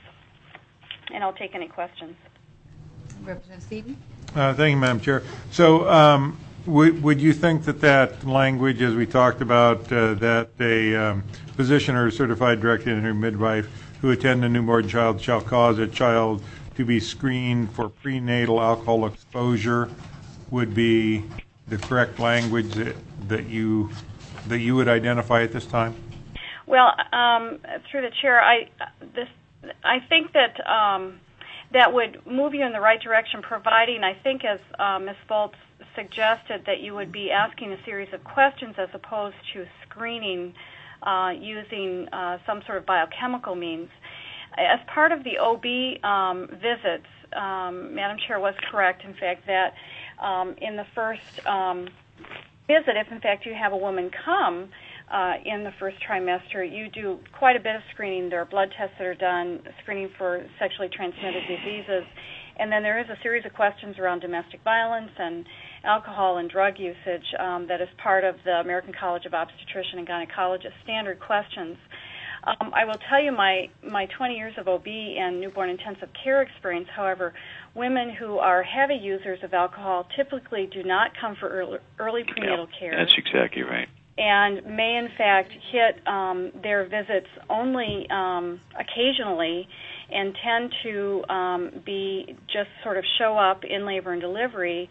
And I'll take any questions. Representative Stevens? Uh, thank you, Madam Chair. So um, would, would you think that that language, as we talked about, uh, that a um, physician or certified directed entry midwife who attend a newborn child shall cause a child to be screened for prenatal alcohol exposure would be the correct language that, that you that you would identify at this time? Well, um, through the chair, I this I think that um, that would move you in the right direction, providing I think, as uh, Miz Volz suggested, that you would be asking a series of questions as opposed to screening uh, using uh, some sort of biochemical means. As part of the O B um, visits, um, Madam Chair was correct, in fact, that um, in the first um, visit, if in fact you have a woman come uh, in the first trimester, you do quite a bit of screening. There are blood tests that are done, screening for sexually transmitted diseases, and then there is a series of questions around domestic violence and alcohol and drug usage um, that is part of the American College of Obstetrician and Gynecologists standard questions. Um, I will tell you my, my twenty years of O B and newborn intensive care experience, however, women who are heavy users of alcohol typically do not come for early, early prenatal yeah, care. That's exactly right. And may, in fact, hit um, their visits only um, occasionally and tend to um, be just sort of show up in labor and delivery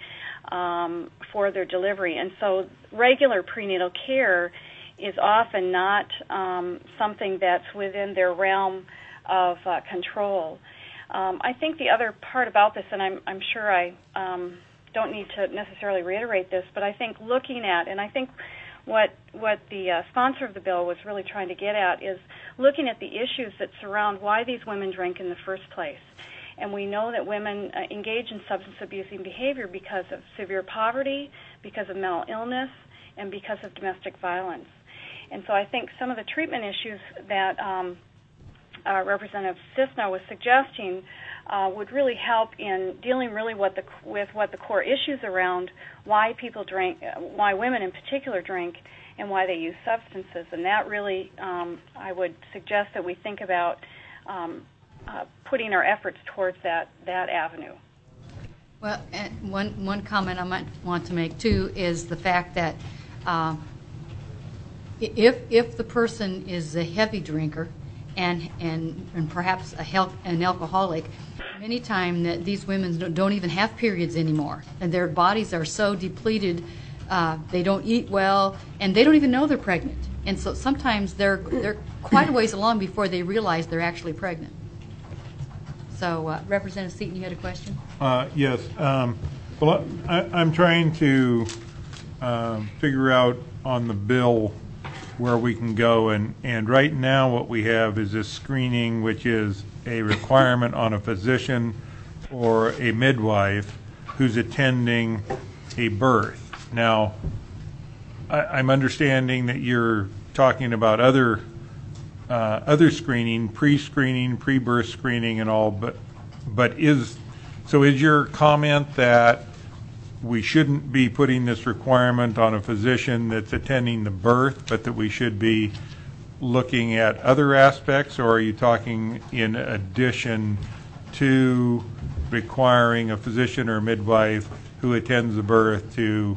um, for their delivery. And so regular prenatal care is often not um, something that's within their realm of uh, control. Um, I think the other part about this, and I'm, I'm sure I um, don't need to necessarily reiterate this, but I think looking at, and I think what what the uh, sponsor of the bill was really trying to get at is looking at the issues that surround why these women drink in the first place. And we know that women uh, engage in substance abusing behavior because of severe poverty, because of mental illness, and because of domestic violence. And so I think some of the treatment issues that um, uh, Representative Cisna was suggesting uh, would really help in dealing really what the, with what the core issues around why people drink, uh, why women in particular drink, and why they use substances. And that really, um, I would suggest that we think about um, uh, putting our efforts towards that, that avenue. Well, and one, one comment I might want to make, too, is the fact that uh, if, if the person is a heavy drinker and, and, and perhaps a health, an alcoholic, many times that these women don't, don't even have periods anymore, and their bodies are so depleted, uh, they don't eat well, and they don't even know they're pregnant. And so sometimes they're, they're quite a ways along before they realize they're actually pregnant. So, uh, Representative Seaton, you had a question? Uh, yes. Um, well, I, I'm trying to um, figure out on the bill where we can go, and, and right now what we have is this screening, which is a requirement on a physician or a midwife who's attending a birth. Now, I, I'm understanding that you're talking about other Uh, other screening, pre-screening, pre-birth screening and all, but but is, so is your comment that we shouldn't be putting this requirement on a physician that's attending the birth, but that we should be looking at other aspects, or are you talking in addition to requiring a physician or midwife who attends the birth to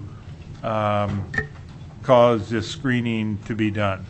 um, cause this screening to be done?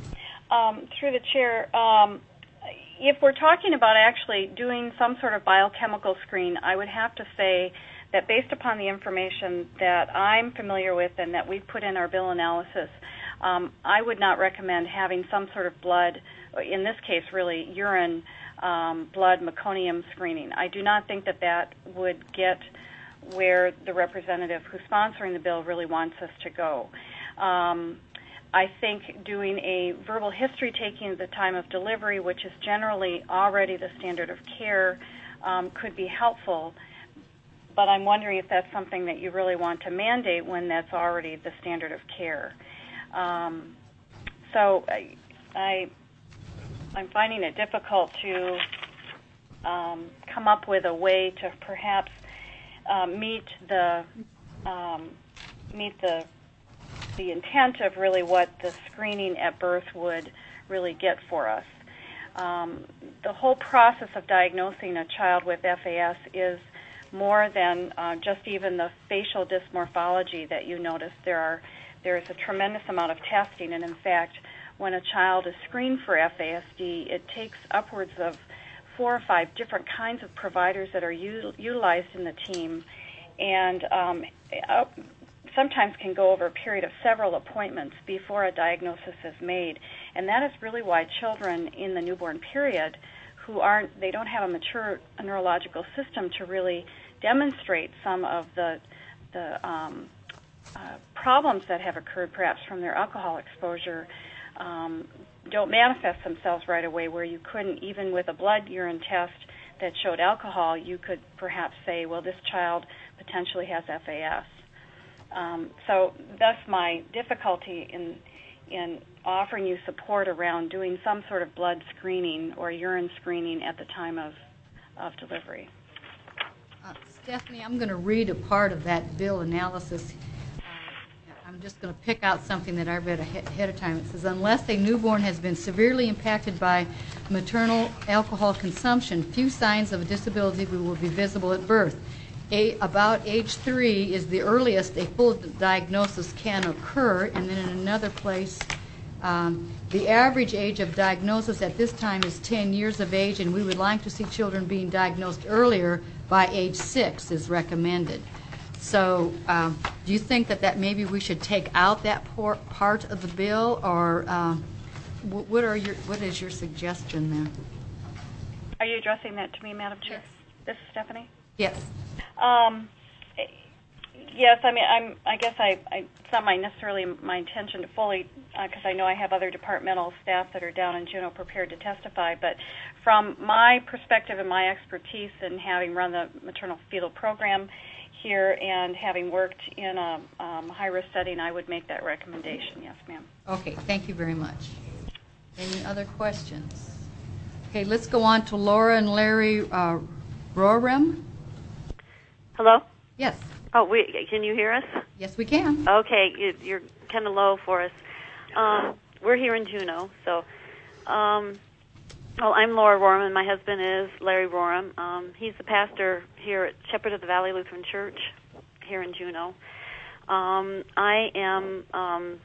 Um, through the chair, um, if we're talking about actually doing some sort of biochemical screen, I would have to say that based upon the information that I'm familiar with and that we've put in our bill analysis, um, I would not recommend having some sort of blood, in this case really urine, um, blood meconium screening. I do not think that that would get where the representative who's sponsoring the bill really wants us to go. Um, I think doing a verbal history taking at the time of delivery, which is generally already the standard of care, um, could be helpful. But I'm wondering if that's something that you really want to mandate when that's already the standard of care. Um, so I, I, I'm finding it difficult to um, come up with a way to perhaps uh, meet the um, meet the the intent of really what the screening at birth would really get for us. Um, the whole process of diagnosing a child with F A S is more than uh, just even the facial dysmorphology that you notice. There are there is a tremendous amount of testing, and in fact, when a child is screened for F A S D, it takes upwards of four or five different kinds of providers that are u- utilized in the team, and um, uh, sometimes can go over a period of several appointments before a diagnosis is made. And that is really why children in the newborn period who aren't, they don't have a mature neurological system to really demonstrate some of the, the um, uh, problems that have occurred perhaps from their alcohol exposure, um, don't manifest themselves right away, where you couldn't, even with a blood urine test that showed alcohol, you could perhaps say, well, this child potentially has F A S. Um, so thus my difficulty in in offering you support around doing some sort of blood screening or urine screening at the time of, of delivery. Uh, Stephanie, I'm going to read a part of that bill analysis. Uh, I'm just going to pick out something that I read ahead of time. It says, unless a newborn has been severely impacted by maternal alcohol consumption, few signs of a disability will be visible at birth. A, about age three is the earliest a full diagnosis can occur, and then in another place, um, the average age of diagnosis at this time is ten years of age, and we would like to see children being diagnosed earlier by age six is recommended. So um, do you think that, that maybe we should take out that por- part of the bill, or um, what, are your, what is your suggestion there? Are you addressing that to me, Madam Chair? Yes. This is Stephanie? Yes. Um, yes, I mean, I'm, I guess I, I, it's not my necessarily my intention to fully, because uh, I know I have other departmental staff that are down in Juneau prepared to testify, but from my perspective and my expertise in having run the maternal fetal program here and having worked in a um, high-risk setting, I would make that recommendation. Yes, ma'am. Okay, thank you very much. Any other questions? Okay, let's go on to Laura and Larry uh, Roram? Hello? Yes. Oh, we, can you hear us? Yes, we can. Okay, you, you're kind of low for us. Um, we're here in Juneau, so... Um, well, I'm Laura Roram, and my husband is Larry Roram. Um, he's the pastor here at Shepherd of the Valley Lutheran Church here in Juneau. Um, I am um,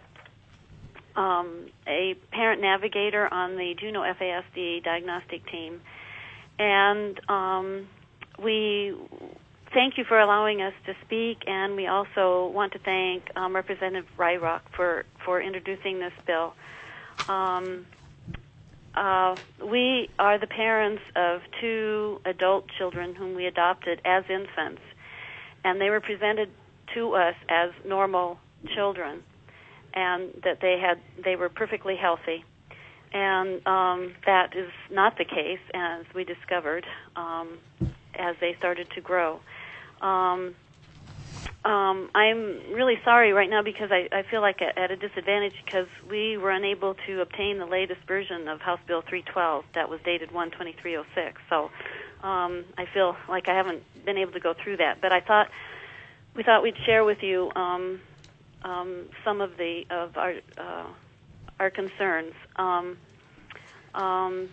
um, a parent navigator on the Juneau F A S D diagnostic team. And um, we thank you for allowing us to speak, and we also want to thank um, Representative Ryrock for, for introducing this bill. Um, Uh, we are the parents of two adult children whom we adopted as infants, and they were presented to us as normal children, and that they had they were perfectly healthy, and um, that is not the case, as we discovered um, as they started to grow. Um, Um, I'm really sorry right now because I, I feel like at a disadvantage because we were unable to obtain the latest version of House Bill three twelve that was dated one twenty-three oh six. So um, I feel like I haven't been able to go through that. But I thought we thought we'd share with you um, um, some of the of our uh, our concerns. Um, um,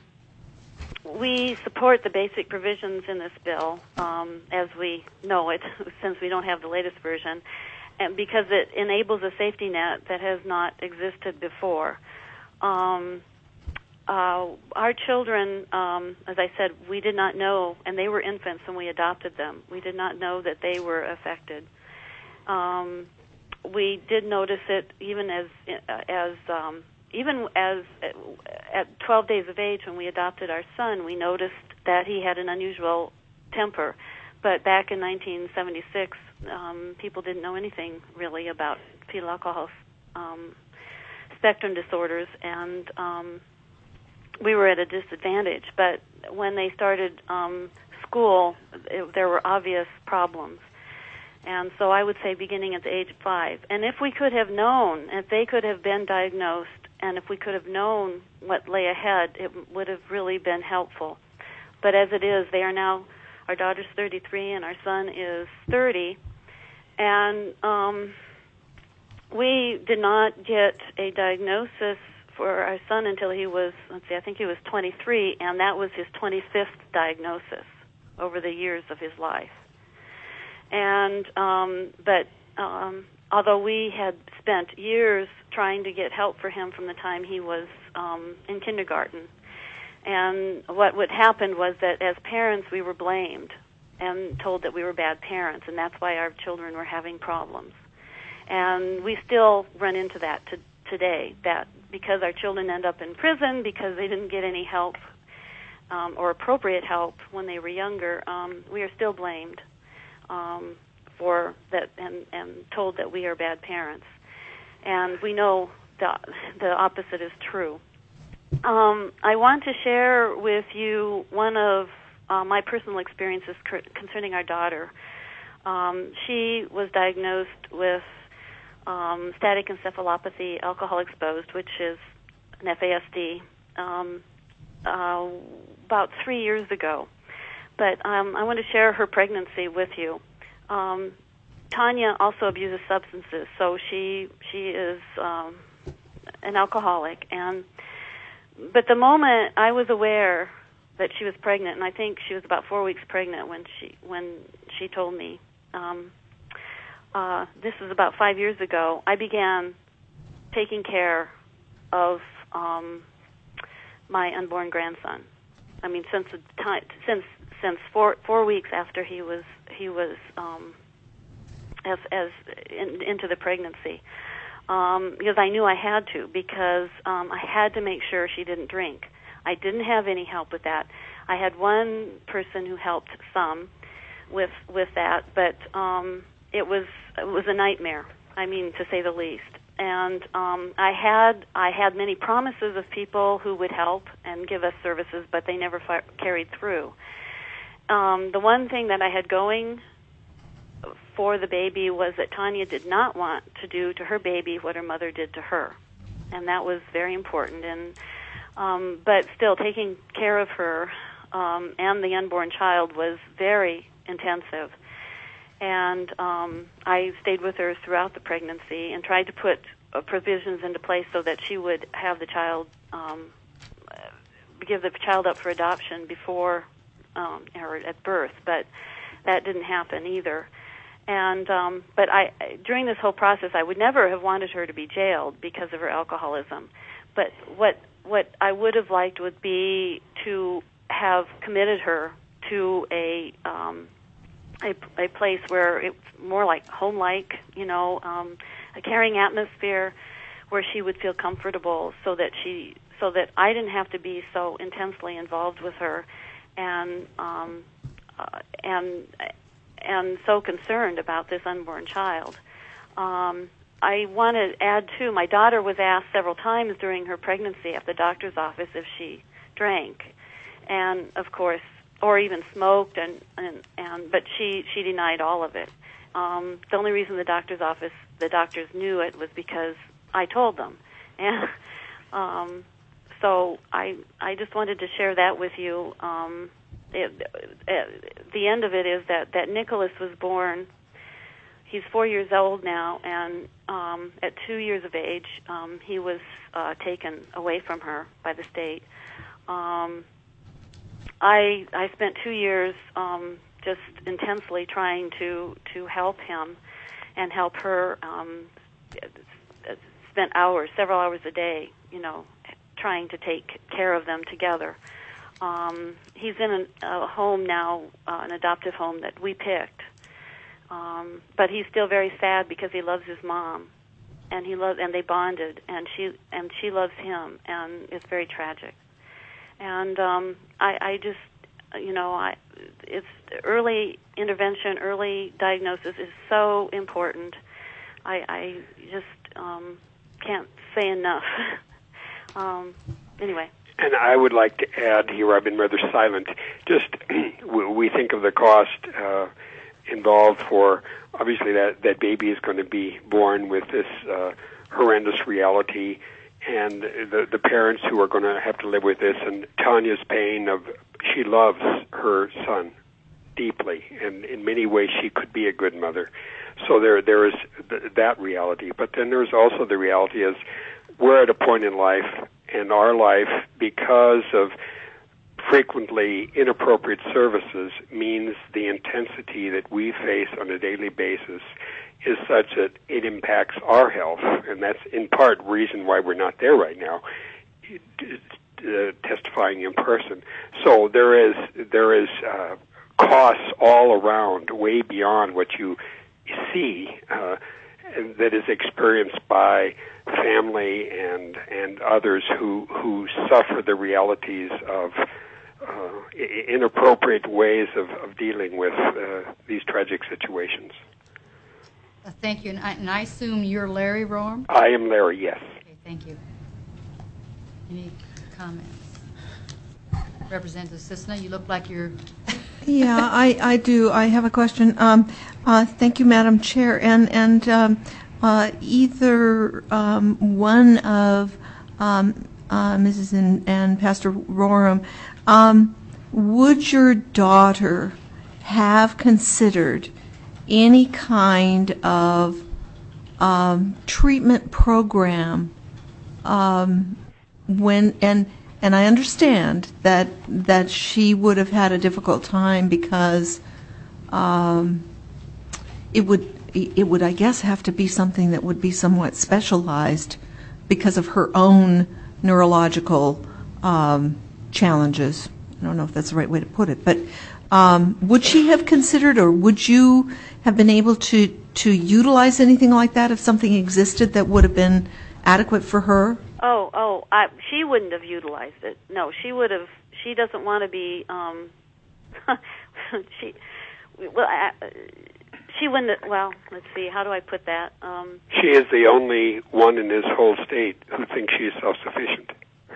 We support the basic provisions in this bill um, as we know it, since we don't have the latest version, and because it enables a safety net that has not existed before. Um, uh, our children, um, as I said, we did not know, and they were infants when we adopted them. We did not know that they were affected. Um, we did notice it even as as um, Even as at twelve days of age when we adopted our son, we noticed that he had an unusual temper. But back in nineteen seventy-six, um, people didn't know anything really about fetal alcohol um, spectrum disorders, and um, we were at a disadvantage. But when they started um, school, it, there were obvious problems. And so I would say beginning at the age of five. And if we could have known, if they could have been diagnosed, and if we could have known what lay ahead, it would have really been helpful. But as it is, they are now, our daughter's thirty-three and our son is thirty. And um, we did not get a diagnosis for our son until he was, let's see, I think he was twenty-three, and that was his twenty-fifth diagnosis over the years of his life. And, um, but, um, although we had spent years trying to get help for him from the time he was um, in kindergarten. And what would happen was that as parents we were blamed and told that we were bad parents, and that's why our children were having problems. And we still run into that to, today, that because our children end up in prison because they didn't get any help um, or appropriate help when they were younger, um, we are still blamed um, for that and, and told that we are bad parents. And we know the, the opposite is true. Um, I want to share with you one of uh, my personal experiences concerning our daughter. Um, she was diagnosed with um, static encephalopathy, alcohol exposed, which is an F A S D, um, uh, about three years ago. But um, I want to share her pregnancy with you. Um, Tanya also abuses substances, so she she is um, an alcoholic. And but the moment I was aware that she was pregnant, and I think she was about four weeks pregnant when she when she told me. Um, uh, this was about five years ago. I began taking care of um, my unborn grandson. I mean, since the time since since four four weeks after he was he was. Um, as as in, into the pregnancy, um, because I knew I had to, because um, I had to make sure she didn't drink. I didn't have any help with that. I had one person who helped some with with that, but um, it was it was a nightmare. I mean, to say the least. And um, I had I had many promises of people who would help and give us services, but they never fi- carried through. Um, the one thing that I had going for the baby was that Tanya did not want to do to her baby what her mother did to her, and that was very important. And um, but still, taking care of her um, and the unborn child was very intensive. And um, I stayed with her throughout the pregnancy and tried to put uh, provisions into place so that she would have the child, um, give the child up for adoption before um, or at birth, but that didn't happen either. And um, but I, during this whole process, I would never have wanted her to be jailed because of her alcoholism. But what what I would have liked would be to have committed her to a um, A, a place where it's more like home-like, you know, um, a caring atmosphere where she would feel comfortable, so that she, so that I didn't have to be so intensely involved with her, and um, uh, and and so concerned about this unborn child. Um, I want to add too. My daughter was asked several times during her pregnancy at the doctor's office if she drank, and of course. Or even smoked, and, and, and but she, she denied all of it. Um, the only reason the doctor's office, the doctors knew it was because I told them. And um, so I I just wanted to share that with you. Um, it, it, the end of it is that, that Nicholas was born. He's four years old now, and um, at two years of age, um, he was uh, taken away from her by the state. Um, I I spent two years um, just intensely trying to, to help him and help her. Um, spent hours, several hours a day, you know, trying to take care of them together. Um, he's in an, a home now, uh, an adoptive home that we picked, um, but he's still very sad because he loves his mom, and he loves, and they bonded, and she and she loves him, and it's very tragic. And um, I, I just, you know, I, it's early intervention, early diagnosis is so important. I, I just um, can't say enough. um, anyway. And I would like to add here, I've been rather silent, just we think of the cost uh, involved for, obviously that, that baby is going to be born with this uh, horrendous reality, and the the parents who are going to have to live with this, and Tanya's pain of, she loves her son deeply, and in many ways she could be a good mother. So there there is th- that reality. But then there's also the reality is we're at a point in life, in our life, because of frequently inappropriate services, means the intensity that we face on a daily basis is such that it impacts our health, and that's in part reason why we're not there right now, uh, testifying in person. So there is there is uh, costs all around, way beyond what you see, uh, that is experienced by family and and others who who suffer the realities of uh, inappropriate ways of, of dealing with uh, these tragic situations. Uh, thank you. And I, and I assume you're Larry Roram? I am Larry, yes. Okay, thank you. Any comments? Representative Cisna, you look like you're... Yeah, I, I do. I have a question. Um, uh, thank you, Madam Chair. And, and um, uh, either um, one of um, uh, Missus and, and Pastor Roram, um, would your daughter have considered any kind of um, treatment program um, when and and I understand that that she would have had a difficult time because um, it would it would I guess have to be something that would be somewhat specialized because of her own neurological um, challenges. I don't know if that's the right way to put it, but um, would she have considered, or would you have been able to, to utilize anything like that if something existed that would have been adequate for her? Oh, oh, I, she wouldn't have utilized it. No, she would have. She doesn't want to be. Um, she, well, I, she wouldn't. Have, well, let's see. How do I put that? Um, she is the only one in this whole state who thinks she is self-sufficient.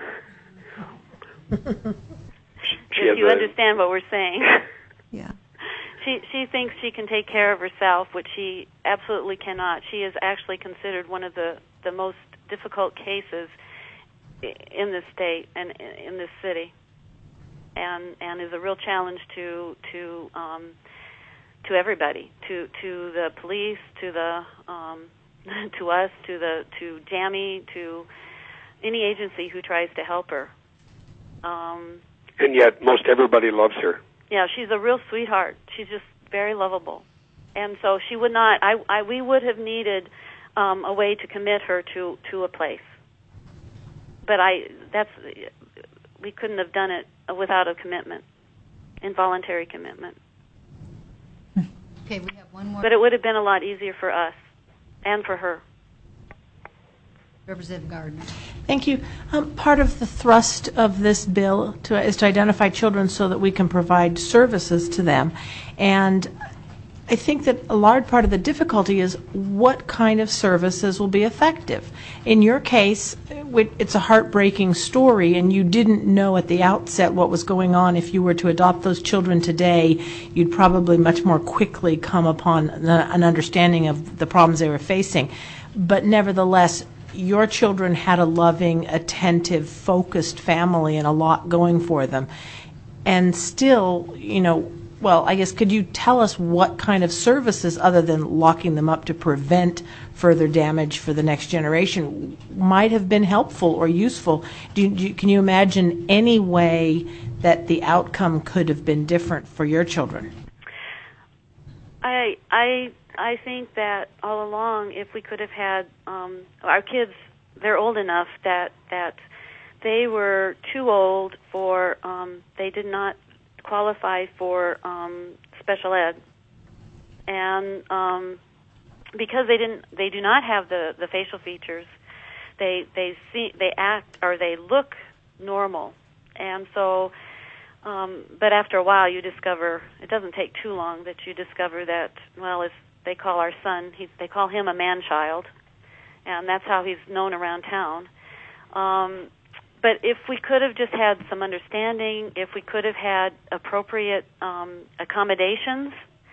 she if you a, understand what we're saying. Yeah. She she thinks she can take care of herself, which she absolutely cannot. She is actually considered one of the, the most difficult cases in this state and in this city. and and is a real challenge to to um, to everybody, to to the police, to the um, to us, to the to Jamie, to any agency who tries to help her. Um, and yet, most everybody loves her. Yeah, she's a real sweetheart. She's just very lovable, and so she would not. I, I we would have needed um, a way to commit her to to a place, but I that's we couldn't have done it without a commitment, involuntary commitment. Okay, we have one more. But it would have been a lot easier for us and for her. Representative Gardner. Thank you. Um, part of the thrust of this bill to, is to identify children so that we can provide services to them. And I think that a large part of the difficulty is what kind of services will be effective. In your case, it's a heartbreaking story, and you didn't know at the outset what was going on. If you were to adopt those children today, you'd probably much more quickly come upon an understanding of the problems they were facing. But nevertheless, your children had a loving, attentive, focused family and a lot going for them. And still, you know, well, I guess, could you tell us what kind of services, other than locking them up to prevent further damage for the next generation, might have been helpful or useful? Do you, do you, can you imagine any way that the outcome could have been different for your children? I I I think that all along, if we could have had um, our kids, they're old enough that that they were too old for um, they did not qualify for um, special ed, and um, because they didn't, they do not have the, the facial features. They they see they act or they look normal, and so. Um, but after a while, you discover it doesn't take too long that you discover that well, as they call our son, he, they call him a man-child, and that's how he's known around town. Um, But if we could have just had some understanding, if we could have had appropriate um, accommodations,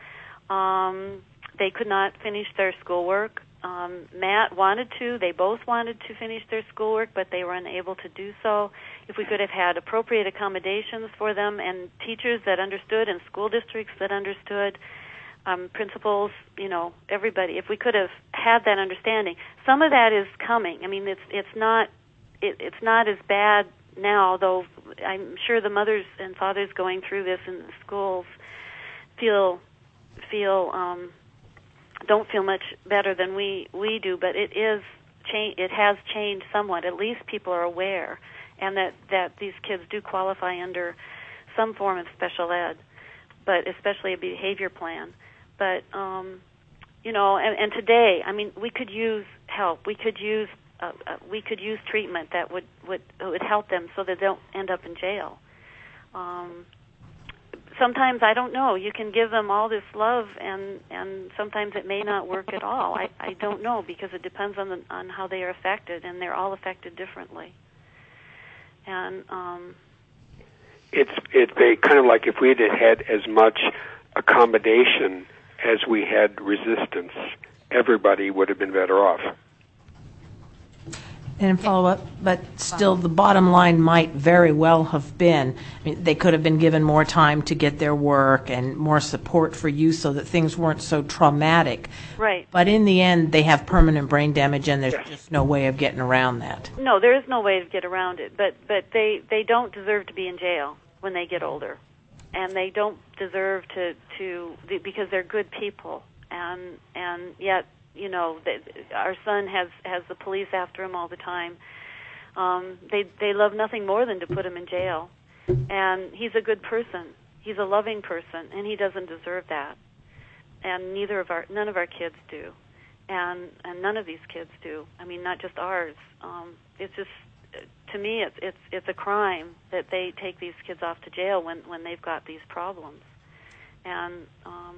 um, they could not finish their schoolwork. Um, Matt wanted to. They both wanted to finish their schoolwork, but they were unable to do so. If we could have had appropriate accommodations for them and teachers that understood and school districts that understood, um, principals, you know, everybody, if we could have had that understanding. Some of that is coming. I mean, it's it's not it, it's not as bad now, though I'm sure the mothers and fathers going through this in the schools feel feel um, don't feel much better than we, we do, but it is cha- it has changed somewhat. At least people are aware, and that, that these kids do qualify under some form of special ed, but especially a behavior plan. But um, you know, and, and today, I mean, we could use help. We could use uh, uh, we could use treatment that would would would help them so that they don't end up in jail. Um, Sometimes, I don't know, you can give them all this love, and, and sometimes it may not work at all. I, I don't know, because it depends on the, on how they are affected, and they're all affected differently. And um, it's it's very kind of like if we had had as much accommodation as we had resistance, everybody would have been better off. And follow up, but still the bottom line might very well have been, I mean, they could have been given more time to get their work and more support for you so that things weren't so traumatic. Right. But in the end, they have permanent brain damage, and there's just no way of getting around that. No, there is no way to get around it, but, but they, they don't deserve to be in jail when they get older. And they don't deserve to, to because they're good people, and and yet, you know, they, our son has, has the police after him all the time. Um, they they love nothing more than to put him in jail, and he's a good person. He's a loving person, and he doesn't deserve that. And neither of our none of our kids do, and and none of these kids do. I mean, not just ours. Um, it's just to me, it's it's it's a crime that they take these kids off to jail when when they've got these problems, and. Um,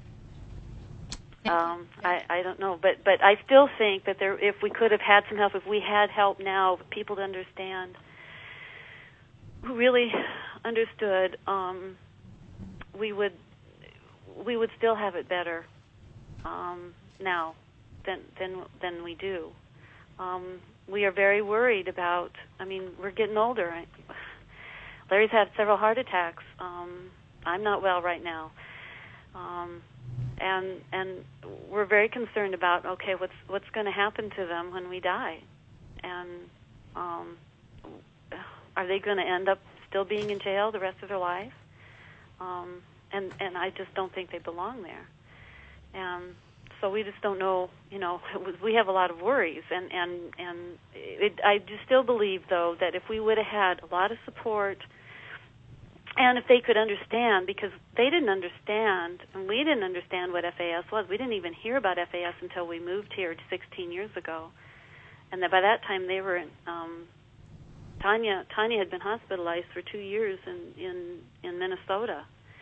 Um, I, I don't know, but but I still think that there, if we could have had some help, if we had help now, people to understand, who really understood, um, we would we would still have it better um, now than than than we do. Um, we are very worried about. I mean, we're getting older. Larry's had several heart attacks. Um, I'm not well right now. Um, and and we're very concerned about, okay, what's what's going to happen to them when we die? And um, are they going to end up still being in jail the rest of their life? Um, and, and I just don't think they belong there. And so we just don't know, you know, we have a lot of worries. And, and, and it, I do still believe, though, that if we would have had a lot of support, and if they could understand, because they didn't understand, and we didn't understand what F A S was. We didn't even hear about F A S until we moved here sixteen years ago. And that by that time they were in, um, Tanya, Tanya had been hospitalized for two years in, in, in Minnesota.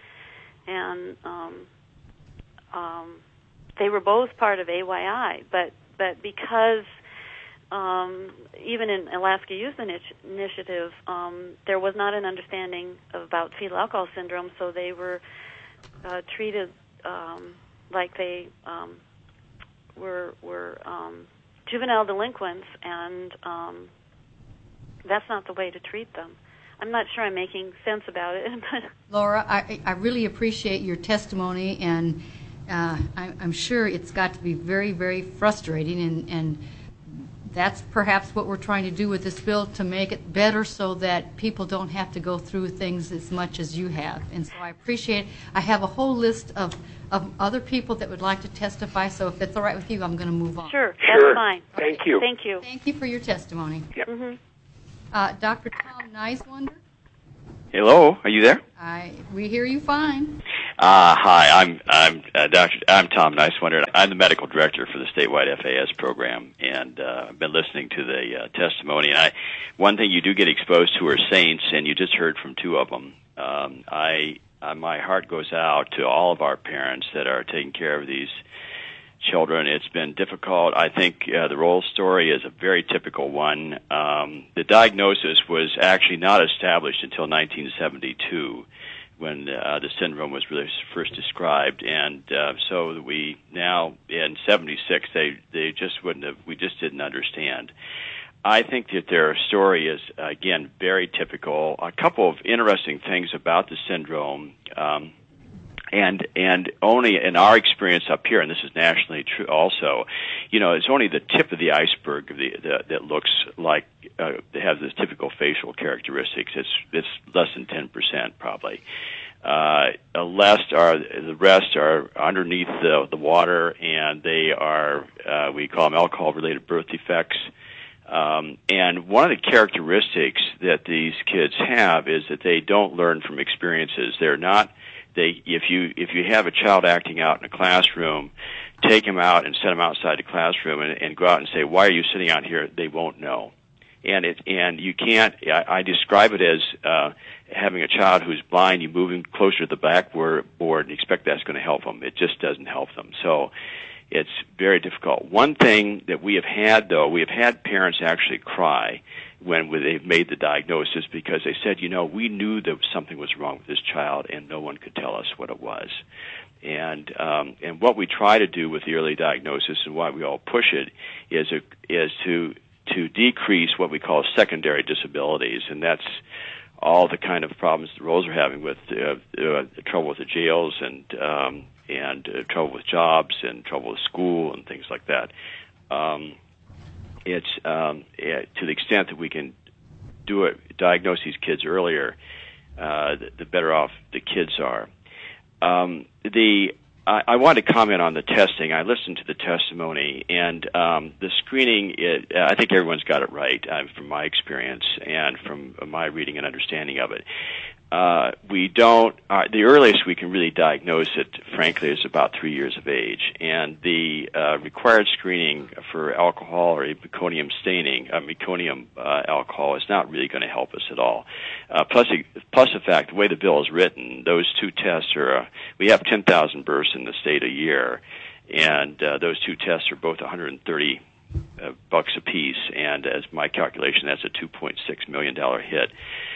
And um, um, they were both part of A Y I, but, but because um, even in Alaska Youth Initi- Initiative, um, there was not an understanding about fetal alcohol syndrome, so they were uh, treated um, like they um, were, were um, juvenile delinquents, and um, that's not the way to treat them. I'm not sure I'm making sense about it. But Laura, I, I really appreciate your testimony, and uh, I, I'm sure it's got to be very, very frustrating, and, and that's perhaps what we're trying to do with this bill, to make it better so that people don't have to go through things as much as you have. And so I appreciate it. I have a whole list of, of other people that would like to testify, so if it's all right with you, I'm going to move on. Sure, Sure. that's fine. Thank you. Thank you. Thank you for your testimony. Yep. Mm-hmm. Uh, Doctor Tom Neiswander, Hello, are you there? I, we hear you fine. Uh, hi, I'm I'm uh, Doctor I'm Tom Neiswander. I'm the medical director for the statewide F A S program, and uh, I've been listening to the uh, testimony. And I, one thing you do get exposed to are saints, and you just heard from two of them. Um, I uh, my heart goes out to all of our parents that are taking care of these children. It's been difficult. I think uh, the Rolls story is a very typical one. Um, the diagnosis was actually not established until nineteen seventy-two, when uh, the syndrome was really first described, and uh, so we now in seventy-six they they just wouldn't have. We just didn't understand. I think that their story is again very typical. A couple of interesting things about the syndrome. Um, And and only in our experience up here, and this is nationally true also, you know, it's only the tip of the iceberg of the, the, that looks like uh, they have this typical facial characteristics. It's it's less than ten percent probably. Uh, the rest are the rest are underneath the the water, and they are uh, we call them alcohol-related birth defects. Um, and one of the characteristics that these kids have is that they don't learn from experiences. They're not. They, if you if you have a child acting out in a classroom, take him out and set him outside the classroom and, and go out and say, "Why are you sitting out here?" They won't know, and it and you can't. I, I describe it as uh, having a child who's blind. You move him closer to the blackboard and expect that's going to help them. It just doesn't help them. So it's very difficult. One thing that we have had, though, we have had parents actually cry when they've made the diagnosis, because they said, you know, we knew that something was wrong with this child and no one could tell us what it was. And um, and what we try to do with the early diagnosis, and why we all push it, is a, is to to decrease what we call secondary disabilities, and that's all the kind of problems the Rolls are having with uh, uh, trouble with the jails and um, and uh, trouble with jobs and trouble with school and things like that. Um, It's um, it, to the extent that we can do it, diagnose these kids earlier, uh, the, the better off the kids are. Um, the I, I want to comment on the testing. I listened to the testimony, and um, the screening. It, I think everyone's got it right uh, from my experience and from my reading and understanding of it. Uh, we don't, uh, the earliest we can really diagnose it, frankly, is about three years of age. And the uh, required screening for alcohol or meconium staining, uh, meconium uh, alcohol, is not really going to help us at all. Uh, plus, plus the fact, the way the bill is written, those two tests are, uh, we have ten thousand births in the state a year, and uh, those two tests are both one hundred thirty uh, bucks a piece, and as my calculation, that's a two point six million dollars hit.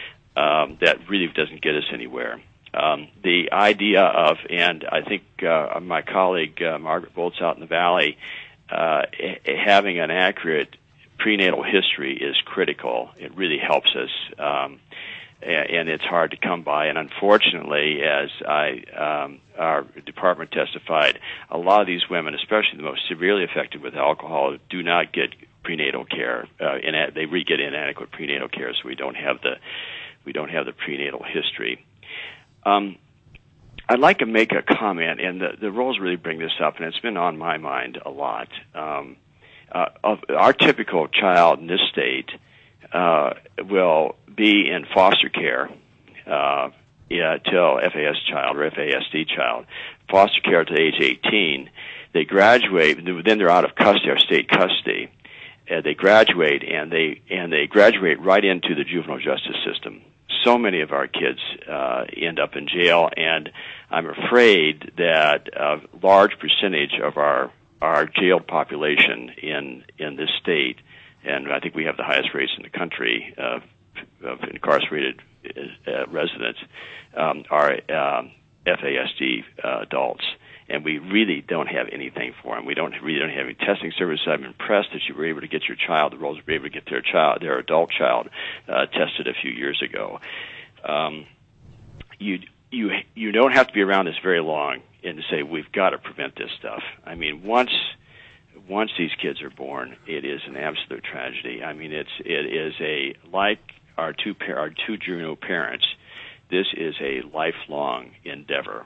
Um, that really doesn't get us anywhere. Um, the idea of, and I think uh, my colleague uh, Margaret Boltz out in the Valley, uh, having an accurate prenatal history is critical. It really helps us. Um, and it's hard to come by. And unfortunately, as I um, our department testified, a lot of these women, especially the most severely affected with alcohol, do not get prenatal care. Uh, and they re- get inadequate prenatal care, so we don't have the we don't have the prenatal history. Um, I'd like to make a comment, and the, the rolls really bring this up, and it's been on my mind a lot. Um, uh, of our typical child in this state uh, will be in foster care uh, yeah, till F A S child or F A S D child, foster care to age eighteen. They graduate, then they're out of custody or state custody. Uh, they graduate, and they and they graduate right into the juvenile justice system. So many of our kids uh, end up in jail, and I'm afraid that a large percentage of our our jail population in in this state, and I think we have the highest rates in the country of, of incarcerated uh, residents, um, are uh, F A S D uh, adults. And we really don't have anything for them. We don't really don't have any testing services. I'm impressed that you were able to get your child, the Rolls were able to get their child, their adult child, uh, tested a few years ago. Um, you you you don't have to be around this very long and to say we've got to prevent this stuff. I mean, once once these kids are born, it is an absolute tragedy. I mean, it's it is a like our two our two juvenile parents. This is a lifelong endeavor.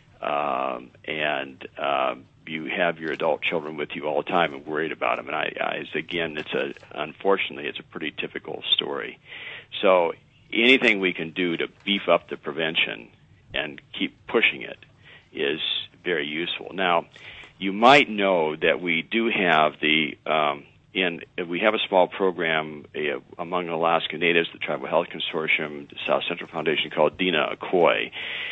Um, and um, you have your adult children with you all the time and worried about them. And I, I again, it's a unfortunately, it's a pretty typical story. So anything we can do to beef up the prevention and keep pushing it is very useful. Now, you might know that we do have the um, in we have a small program uh, among Alaska Natives, the Tribal Health Consortium, the South Central Foundation called Dina Akoi.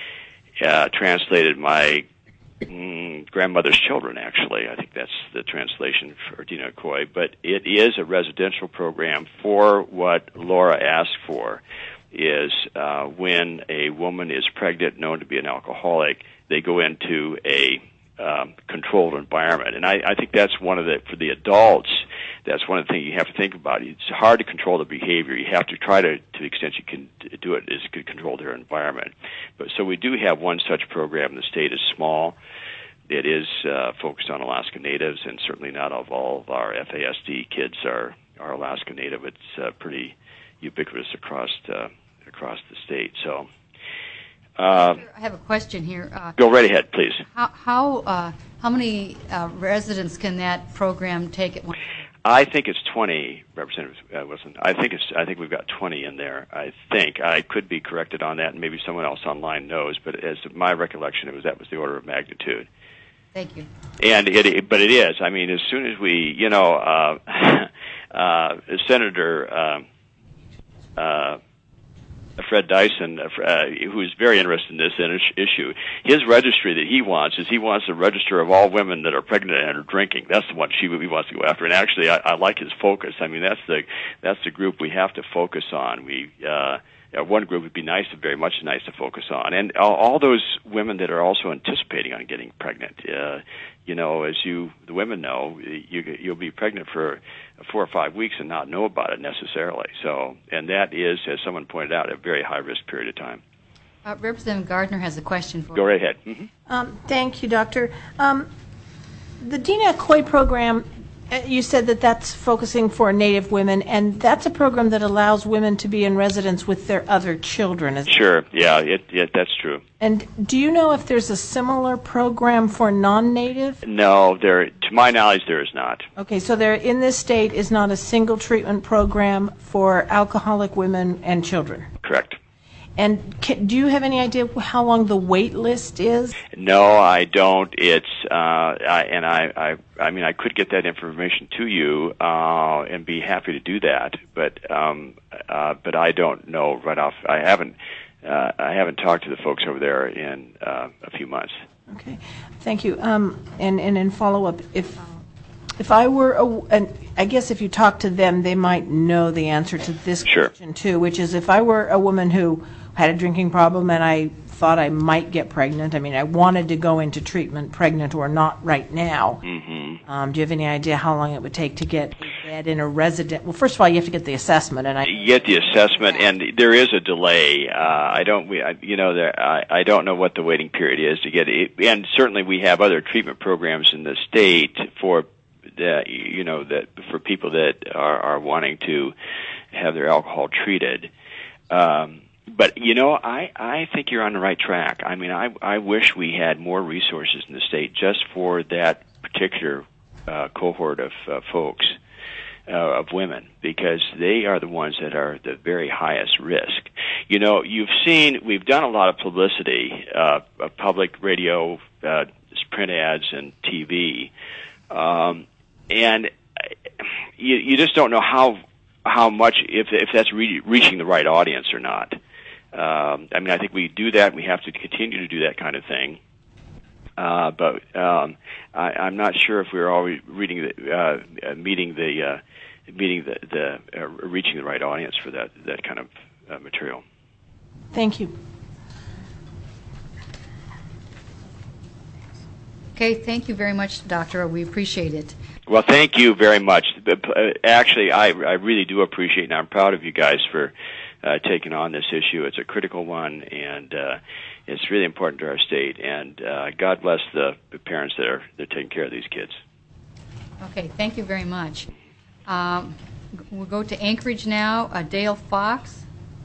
Uh, translated my mm, grandmother's children, actually. I think that's the translation for Dina Akoi. But it is a residential program for what Laura asked for, is uh, when a woman is pregnant, known to be an alcoholic, they go into a um, controlled environment. And I, I think that's one of the, for the adults, that's one of the things you have to think about. It's hard to control the behavior. You have to try to, to the extent you can do it, is to control their environment. But so we do have one such program. The state is small. It is uh, focused on Alaska Natives, and certainly not of all of our F A S D kids are, are Alaska Native. It's uh, pretty ubiquitous across uh, across the state. So. Uh, I have a question here. Uh, go right ahead, please. How how, uh, how many uh, residents can that program take at one time? I think it's twenty, Representative uh, Wilson. I think it's. I think we've got twenty in there. I think I could be corrected on that, and maybe someone else online knows. But as my recollection, it was that was the order of magnitude. Thank you. And it, it but it is. I mean, as soon as we, you know, uh, uh, Senator. Uh, uh, Fred Dyson, uh, who is very interested in this issue, his registry that he wants is he wants a register of all women that are pregnant and are drinking. That's the one she he wants to go after. And actually, I, I like his focus. I mean, that's the that's the group we have to focus on. We uh, one group would be nice, very much nice to focus on, and all, all those women that are also anticipating on getting pregnant. Uh, you know, as you the women know, you you'll be pregnant for four or five weeks and not know about it necessarily. So, and that is, as someone pointed out, a very high risk period of time. Uh, Representative Gardner has a question for you. Go right ahead. Mm-hmm. Um, thank you, Doctor. Um, the Dina Akoi program, uh, you said that that's focusing for Native women, and that's a program that allows women to be in residence with their other children. Is sure, yeah, it, it, that's true. And do you know if there's a similar program for non-Native? No, there. To my knowledge, there is not. Okay, so there in this state is not a single treatment program for alcoholic women and children? Correct. And can, do you have any idea how long the wait list is? No, I don't. It's uh, I, and I, I, I mean, I could get that information to you uh, and be happy to do that, but um, uh, but I don't know right off. I haven't uh, I haven't talked to the folks over there in uh, a few months. Okay, thank you. Um, and and in follow up, if if I were a, and I guess if you talk to them, they might know the answer to this sure. question too, which is if I were a woman who had a drinking problem and I thought I might get pregnant. I mean, I wanted to go into treatment, pregnant or not right now. Mm-hmm. Um, do you have any idea how long it would take to get a bed in a resident, well, first of all, you have to get the assessment, and I... You get the assessment, and there is a delay. Uh, I don't, we, I, you know, there, I, I don't know what the waiting period is to get it. And certainly we have other treatment programs in the state for, the, you know, that for people that are, are wanting to have their alcohol treated. Um, but, you know, I, I think you're on the right track. I mean, I, I wish we had more resources in the state just for that particular uh, cohort of uh, folks, uh, of women, because they are the ones that are the very highest risk. You know, you've seen, we've done a lot of publicity, uh, of public radio, uh, print ads, and T V, um, and you, you just don't know how how much, if if that's re- reaching the right audience or not. Um, I mean, I think we do that. We have to continue to do that kind of thing. Uh, but um, I, I'm not sure if we're always reading the, uh, meeting the uh, meeting the, the uh, reaching the right audience for that that kind of uh, material. Thank you. Okay, thank you very much, Doctor. We appreciate it. Well, thank you very much. Actually, I, I really do appreciate, and I'm proud of you guys for uh, taking on this issue. It's a critical one, and uh, it's really important to our state. And uh, God bless the, the parents that are that are taking care of these kids. Okay, thank you very much. Um, we'll go to Anchorage now. Uh, Dale Fox.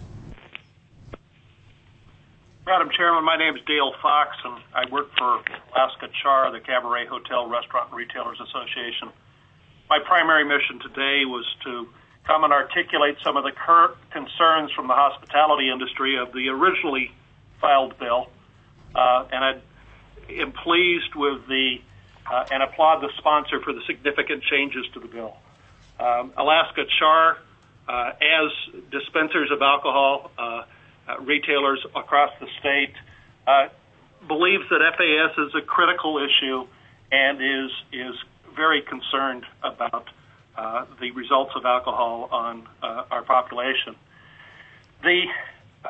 Madam Chairman, my name is Dale Fox, and I work for Alaska Char, the Cabaret Hotel Restaurant and Retailers Association. My primary mission today was to come and articulate some of the current concerns from the hospitality industry of the originally filed bill, uh, and I am pleased with the, uh, and applaud the sponsor for the significant changes to the bill. Um, Alaska Char, uh, as dispensers of alcohol, uh, Uh, retailers across the state, uh, believes that F A S is a critical issue and is is very concerned about uh, the results of alcohol on uh, our population. The uh,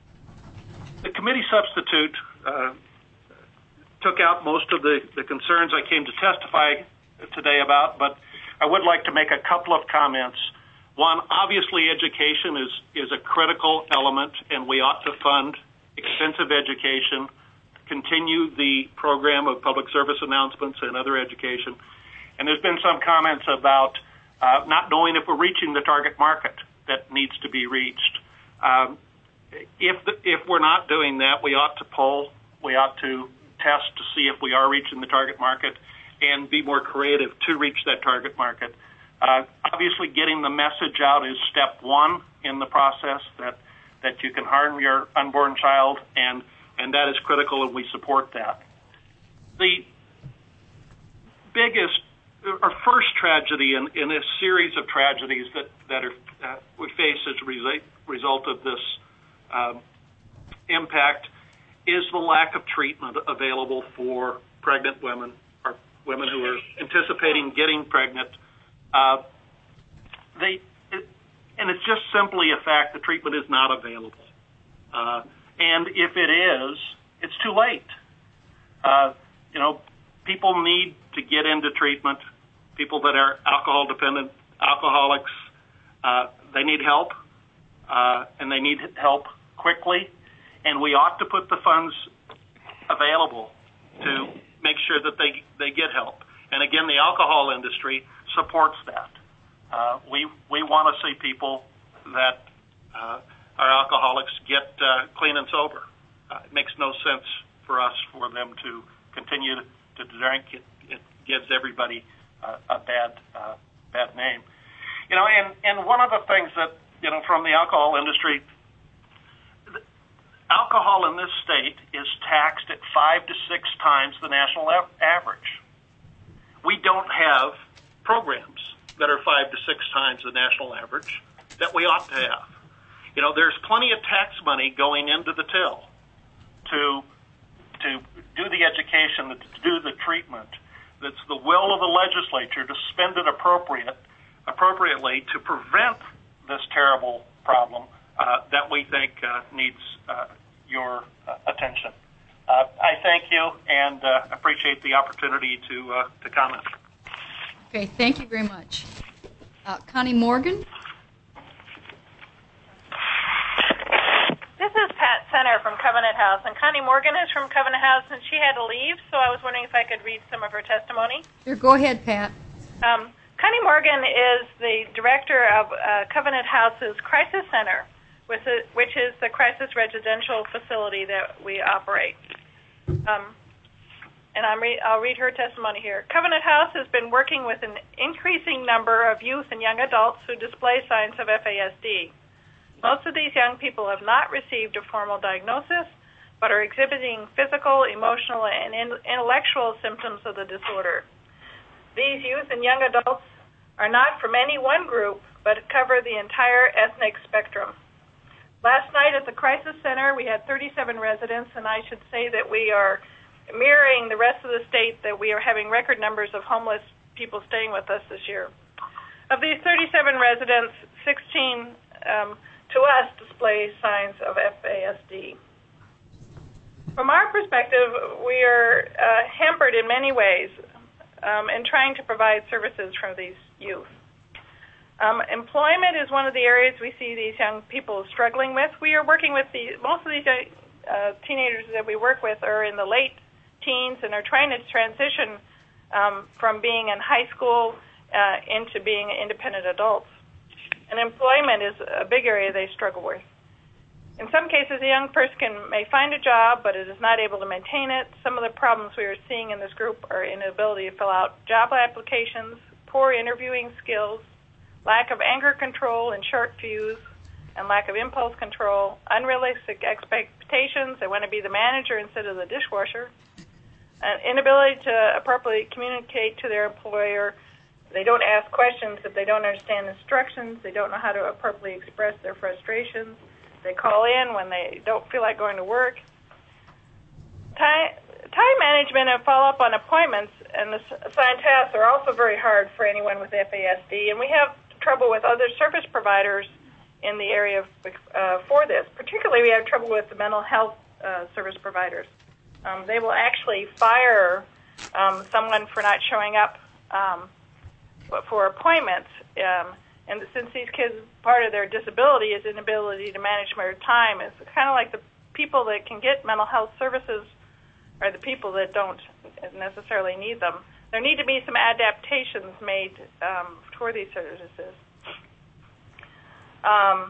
the committee substitute uh, took out most of the, the concerns I came to testify today about, but I would like to make a couple of comments. One, obviously education is, is a critical element, and we ought to fund extensive education, continue the program of public service announcements and other education. And there's been some comments about uh, not knowing if we're reaching the target market that needs to be reached. Um, if, the, if we're not doing that, we ought to poll, we ought to test to see if we are reaching the target market and be more creative to reach that target market. Uh, obviously, getting the message out is step one in the process, that that you can harm your unborn child, and, and that is critical, and we support that. The biggest, or first tragedy in, in a series of tragedies that, that are, uh, we face as a result, result of this um, impact is the lack of treatment available for pregnant women, or women who are anticipating getting pregnant. Uh, they, it, and it's just simply a fact the treatment is not available. Uh, and if it is, it's too late. Uh, you know, people need to get into treatment. People that are alcohol dependent, alcoholics, uh, they need help, uh, and they need help quickly. And we ought to put the funds available to make sure that they, they get help. And again, the alcohol industry supports that. Uh, we we want to see people that uh, are alcoholics get uh, clean and sober. Uh, it makes no sense for us for them to continue to drink. It, it gives everybody uh, a bad uh, bad name. You know, and, and one of the things that, you know, from the alcohol industry, alcohol in this state is taxed at five to six times the national av- average. We don't have programs that are five to six times the national average that we ought to have. You know, there's plenty of tax money going into the till to to do the education, to do the treatment. That's the will of the legislature to spend it appropriate appropriately to prevent this terrible problem uh, that we think uh, needs uh, your uh, attention. Uh, I thank you and uh, appreciate the opportunity to uh, to comment. Okay, thank you very much. uh, Connie Morgan. This is Pat Center from Covenant House, and Connie Morgan is from Covenant House, and she had to leave, so I was wondering if I could read some of her testimony. Here, go ahead, Pat. Um, Connie Morgan is the director of uh, Covenant House's Crisis Center, which is, which is the crisis residential facility that we operate. Um, and I'm re- I'll read her testimony here. Covenant House has been working with an increasing number of youth and young adults who display signs of F A S D. Most of these young people have not received a formal diagnosis, but are exhibiting physical, emotional, and in- intellectual symptoms of the disorder. These youth and young adults are not from any one group, but cover the entire ethnic spectrum. Last night at the Crisis Center, we had thirty-seven residents, and I should say that we are mirroring the rest of the state, that we are having record numbers of homeless people staying with us this year. Of these thirty-seven residents, sixteen um, to us display signs of F A S D. From our perspective, we are uh, hampered in many ways um, in trying to provide services for these youth. Um, employment is one of the areas we see these young people struggling with. We are working with the, most of these uh, teenagers that we work with are in the late teens and are trying to transition um, from being in high school uh, into being independent adults. And employment is a big area they struggle with. In some cases, a young person can, may find a job, but it is not able to maintain it. Some of the problems we are seeing in this group are inability to fill out job applications, poor interviewing skills, lack of anger control and short fuse, and lack of impulse control, unrealistic expectations. They want to be the manager instead of the dishwasher, an inability to appropriately communicate to their employer. They don't ask questions if they don't understand instructions. They don't know how to appropriately express their frustrations. They call in when they don't feel like going to work. Time, time management and follow-up on appointments and the assigned tasks are also very hard for anyone with F A S D, and we have trouble with other service providers in the area of, uh, for this. Particularly, we have trouble with the mental health uh, service providers. Um, they will actually fire um, someone for not showing up um, for appointments. Um, and since these kids, part of their disability is inability to manage their time, it's kind of like the people that can get mental health services are the people that don't necessarily need them. There need to be some adaptations made um, for these services. Um,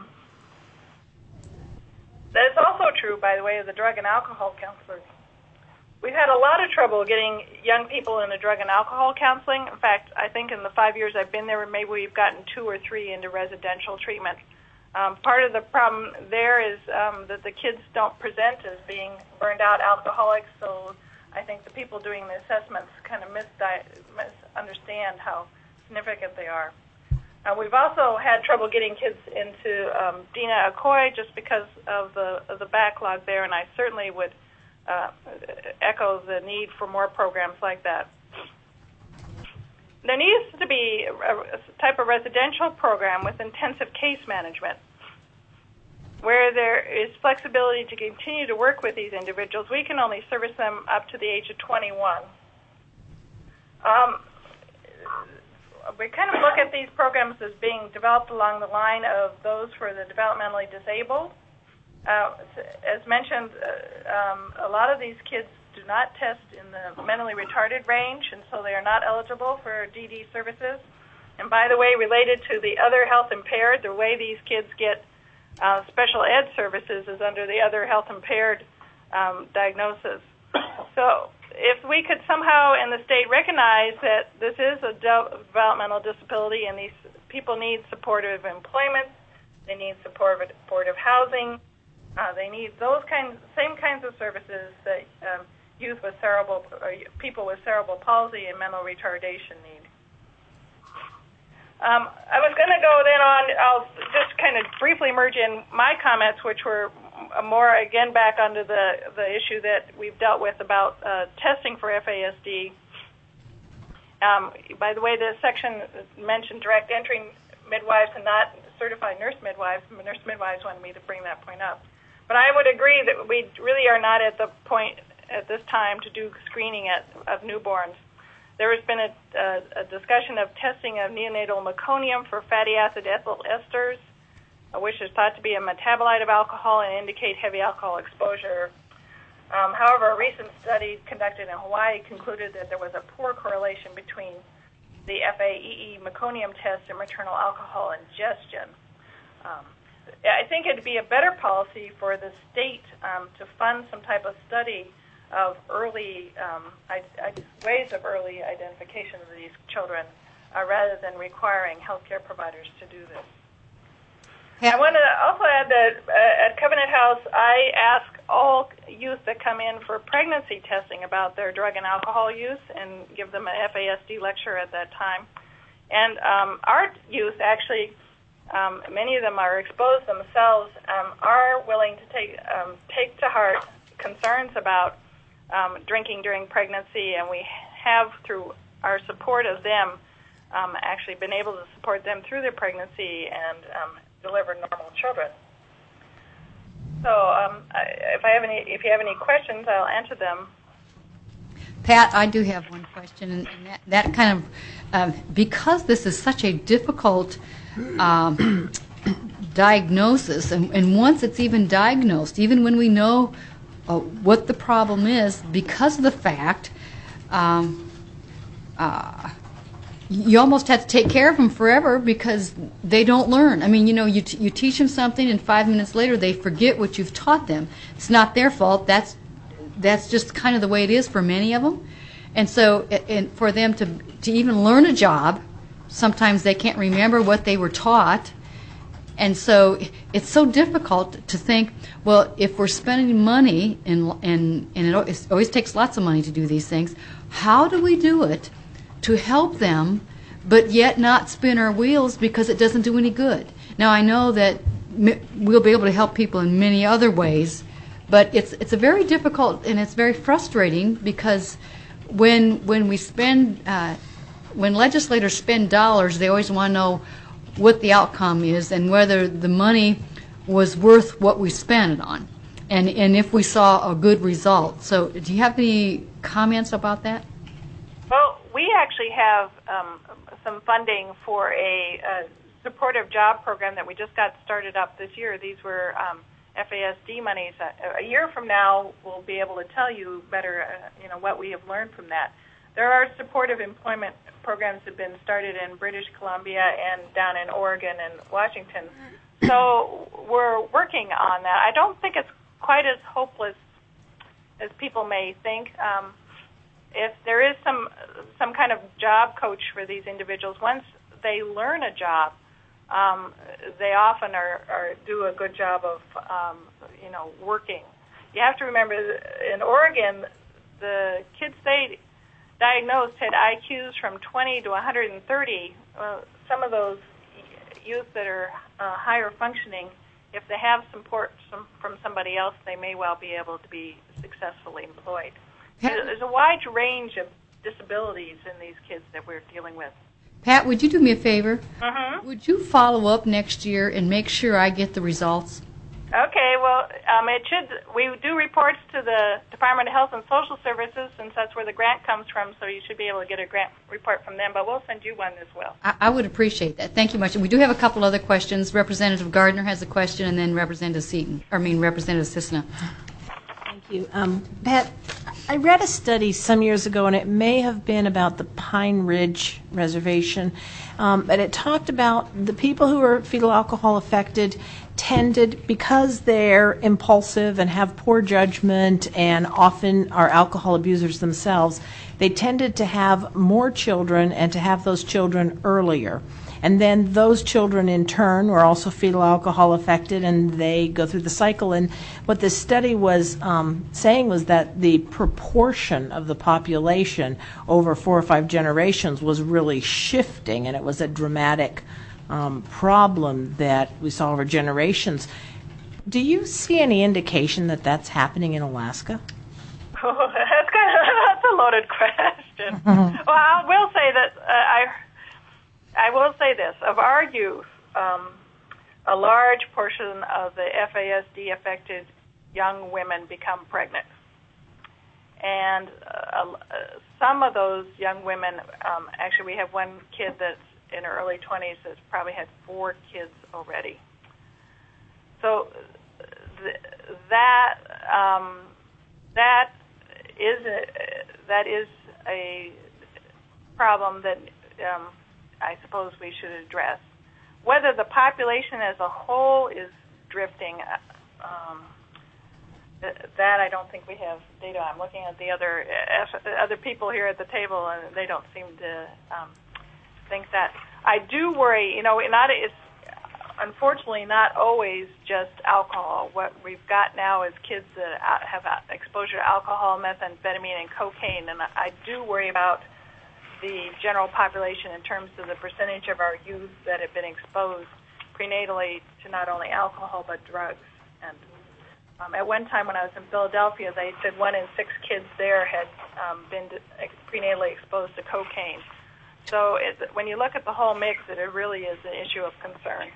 that is also true, by the way, of the drug and alcohol counselors. We've had a lot of trouble getting young people into drug and alcohol counseling. In fact, I think in the five years I've been there, maybe we've gotten two or three into residential treatment. Um, part of the problem there is um, that the kids don't present as being burned out alcoholics, so I think the people doing the assessments kind of misdi- misunderstand how significant they are. Uh, we've also had trouble getting kids into um, Dina Akoi just because of the, of the backlog there, and I certainly would uh, echo the need for more programs like that. There needs to be a, a type of residential program with intensive case management where there is flexibility to continue to work with these individuals. We can only service them up to the age of twenty-one. Um, we kind of look at these programs as being developed along the line of those for the developmentally disabled. Uh, as mentioned, uh, um, a lot of these kids do not test in the mentally retarded range, and so they are not eligible for D D services. And by the way, related to the other health impaired, the way these kids get uh, special ed services is under the other health impaired um, diagnosis. So if we could somehow in the state recognize that this is a de- developmental disability and these people need supportive employment, they need supportive, supportive housing, uh, they need those kinds, same kinds of services that um, youth with cerebral, or people with cerebral palsy and mental retardation need. Um, I was going to go then on, I'll just kind of briefly merge in my comments, which were more, again, back onto the, the issue that we've dealt with about uh, testing for F A S D. Um, by the way, the section mentioned direct entry midwives and not certified nurse midwives. Nurse midwives wanted me to bring that point up. But I would agree that we really are not at the point at this time to do screening at, of newborns. there has been a, a, a discussion of testing of neonatal meconium for fatty acid ethyl esters, uh, which is thought to be a metabolite of alcohol and indicate heavy alcohol exposure. Um, however, a recent study conducted in Hawaii concluded that there was a poor correlation between the F A E E meconium test and maternal alcohol ingestion. Um, I think it would be a better policy for the state um, to fund some type of study of early um, I, I, ways of early identification of these children uh, rather than requiring healthcare providers to do this. I want to also add that uh, at Covenant House, I ask all youth that come in for pregnancy testing about their drug and alcohol use and give them an F A S D lecture at that time. And um, our youth actually, um, many of them are exposed themselves, um, are willing to take um, take to heart concerns about um, drinking during pregnancy, and we have, through our support of them, um, actually been able to support them through their pregnancy and um, deliver normal children. So, um, I, if I have any, if you have any questions, I'll answer them. Pat, I do have one question, and that, that kind of, um, because this is such a difficult um, diagnosis, and, and once it's even diagnosed, even when we know uh, what the problem is, because of the fact, um, uh, you almost have to take care of them forever because they don't learn. I mean, you know, you t- you teach them something, and five minutes later they forget what you've taught them. It's not their fault. That's that's just kind of the way it is for many of them. And so, and for them to to even learn a job, sometimes they can't remember what they were taught. And so it's so difficult to think, well, if we're spending money, and and and it always takes lots of money to do these things, how do we do it to help them, but yet not spin our wheels because it doesn't do any good? Now, I know that we'll be able to help people in many other ways, but it's it's a very difficult and it's very frustrating because when when we spend, uh, when legislators spend dollars, they always want to know what the outcome is and whether the money was worth what we spent it on, and and if we saw a good result. So, do you have any comments about that? Well, we actually have um, some funding for a, a supportive job program that we just got started up this year. These were um, F A S D monies. A, a year from now, we'll be able to tell you better, uh, you know, what we have learned from that. There are supportive employment programs that have been started in British Columbia and down in Oregon and Washington. So we're working on that. I don't think it's quite as hopeless as people may think. Um, If there is some some kind of job coach for these individuals, once they learn a job, um, they often are, are do a good job of um, you know working. You have to remember, in Oregon, the kids they diagnosed had I Qs from twenty to one hundred thirty. Uh, some of those youth that are uh, higher functioning, if they have support some, from somebody else, they may well be able to be successfully employed. There's a wide range of disabilities in these kids that we're dealing with. Pat, would you do me a favor? Mm-hmm. Would you follow up next year and make sure I get the results? Okay, well, um, it should. We do reports to the Department of Health and Social Services, since that's where the grant comes from, so you should be able to get a grant report from them, but we'll send you one as well. I, I would appreciate that. Thank you much. We do have a couple other questions. Representative Gardner has a question, and then Representative Seaton, I mean Representative Cisna. Thank you. Um, Pat, I read a study some years ago, and it may have been about the Pine Ridge Reservation, um, but it talked about the people who are fetal alcohol affected tended, because they're impulsive and have poor judgment and often are alcohol abusers themselves, they tended to have more children and to have those children earlier. And then those children in turn were also fetal alcohol affected, and they go through the cycle. And what this study was um, saying was that the proportion of the population over four or five generations was really shifting, and it was a dramatic um, problem that we saw over generations. Do you see any indication that that's happening in Alaska? Oh, that's kind of that's a loaded question. Well, I will say that uh, I. I will say this, of our youth, um, a large portion of the F A S D-affected young women become pregnant. And uh, some of those young women, um, actually we have one kid that's in her early twenties that's probably had four kids already. So th- that um, that is a, that is a problem that um, I suppose we should address. Whether the population as a whole is drifting, um, th- that I don't think we have data. I'm looking at the other uh, other people here at the table, and they don't seem to um, think that. I do worry. You know, not it's unfortunately not always just alcohol. What we've got now is kids that have exposure to alcohol, methamphetamine, and cocaine, and I do worry about the general population in terms of the percentage of our youth that have been exposed prenatally to not only alcohol but drugs. And um, at one time when I was in Philadelphia, they said one in six kids there had um, been prenatally exposed to cocaine. So it, when you look at the whole mix, it, it really is an issue of concern.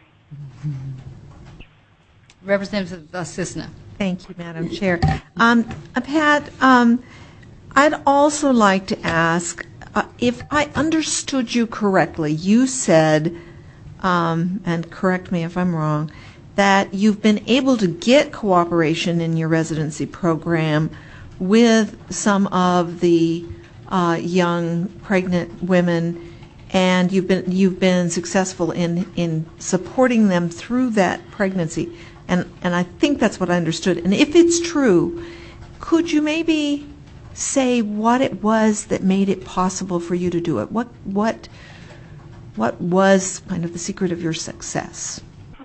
Representative Cisna. Thank you, Madam Chair. Um, Pat, um, I'd also like to ask, uh, if I understood you correctly, you said, um, and correct me if I'm wrong, that you've been able to get cooperation in your residency program with some of the uh, young pregnant women, and you've been you've been successful in in supporting them through that pregnancy. And and I think that's what I understood. And if it's true, could you maybe say what it was that made it possible for you to do it? What what what was kind of the secret of your success?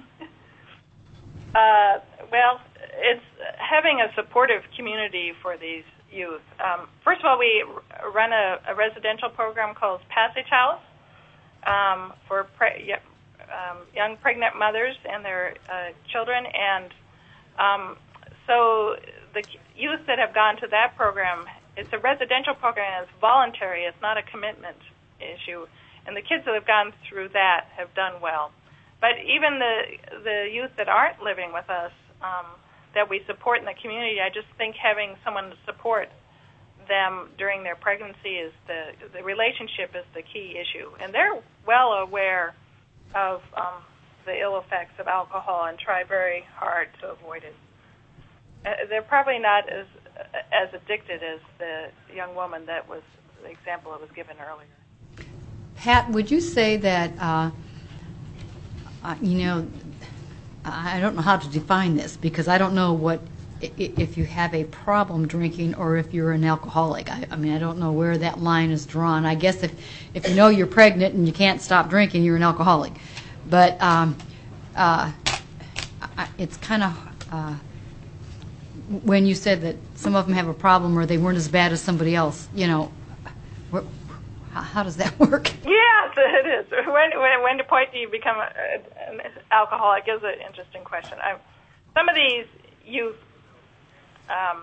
Uh, well, it's having a supportive community for these youth. Um, first of all, we run a, a residential program called Passage House um, for pre- um, young pregnant mothers and their uh, children. And um, so the youth that have gone to that program, it's a residential program, it's voluntary, it's not a commitment issue. And the kids that have gone through that have done well. But even the the youth that aren't living with us, um, that we support in the community, I just think having someone to support them during their pregnancy is the the relationship is the key issue, and they're well aware of um, the ill effects of alcohol and try very hard to avoid it. Uh, they're probably not as as addicted as the young woman that was the example that was given earlier. Pat, would you say that? Uh, Uh, you know, I don't know how to define this because I don't know what if you have a problem drinking or if you're an alcoholic. I, I mean, I don't know where that line is drawn. I guess if, if you know you're pregnant and you can't stop drinking, you're an alcoholic. But um, uh, I, it's kind of uh, when you said that some of them have a problem or they weren't as bad as somebody else, you know, where, how, how does that work? Yes, it is. When, when, when to point do you become a, an alcoholic is an interesting question. I, some of these youth um,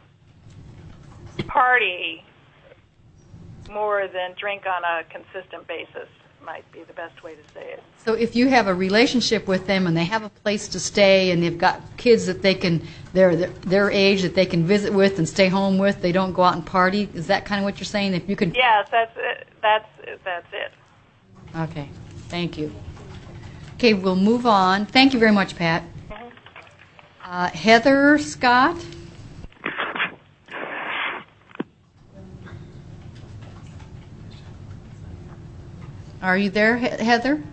party more than drink on a consistent basis might be the best way to say it. So if you have a relationship with them and they have a place to stay and they've got kids that they can, they're their age that they can visit with and stay home with, they don't go out and party, is that kind of what you're saying? If you could. Yes, that's it. That's that's it. Okay, thank you. Okay, we'll move on. Thank you very much, Pat. Mm-hmm. Uh, Heather Scott. Are you there, he- Heather?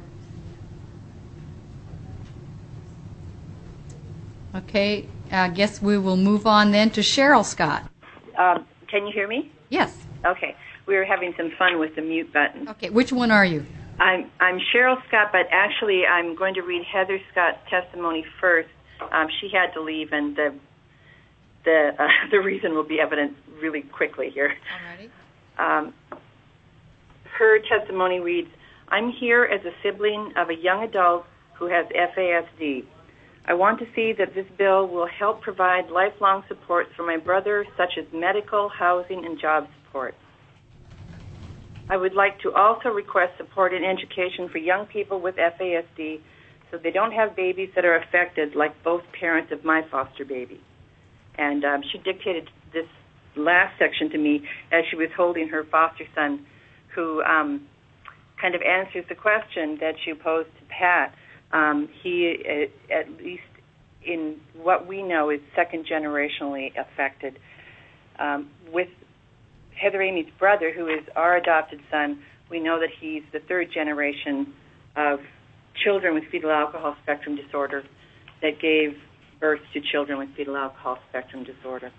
Okay, I guess we will move on then to Cheryl Scott. Um, can you hear me? Yes. Okay. We were having some fun with the mute button. Okay, which one are you? I'm I'm Cheryl Scott, but actually I'm going to read Heather Scott's testimony first. Um, she had to leave, and the the uh, the reason will be evident really quickly here. Alrighty. Um, her testimony reads, I'm here as a sibling of a young adult who has F A S D. I want to see that this bill will help provide lifelong support for my brother, such as medical, housing, and job support. I would like to also request support in education for young people with F A S D so they don't have babies that are affected like both parents of my foster baby. And um, she dictated this last section to me as she was holding her foster son, who um, kind of answers the question that you posed to Pat. Um, he, uh, at least in what we know, is second generationally affected. Um, with Heather Amy's brother, who is our adopted son, we know that he's the third generation of children with fetal alcohol spectrum disorder that gave birth to children with fetal alcohol spectrum disorder.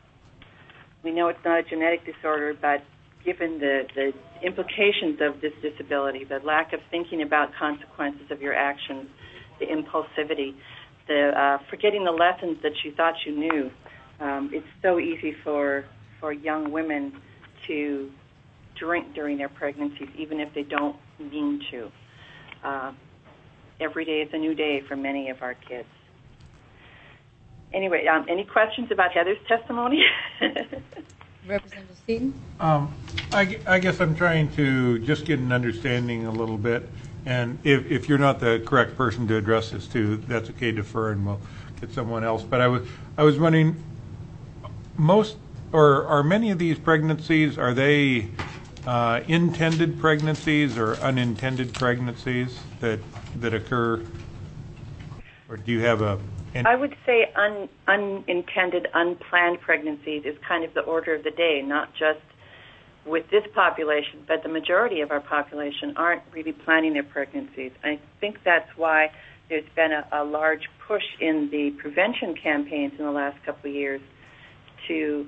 We know it's not a genetic disorder, but given the, the implications of this disability, the lack of thinking about consequences of your actions, the impulsivity, the uh, forgetting the lessons that you thought you knew, um, it's so easy for, for young women to drink during their pregnancies, even if they don't mean to. Uh, every day is a new day for many of our kids. Anyway, um, any questions about Heather's testimony? Representative Seaton? Um, I, gu- I guess I'm trying to just get an understanding a little bit, and if, if you're not the correct person to address this to, that's okay, defer, and we'll get someone else. But I was I was wondering, most or are many of these pregnancies, are they uh, intended pregnancies or unintended pregnancies that that occur, or do you have a? Any- I would say un, unintended, unplanned pregnancies is kind of the order of the day, not just with this population, but the majority of our population aren't really planning their pregnancies. I think that's why there's been a, a large push in the prevention campaigns in the last couple of years to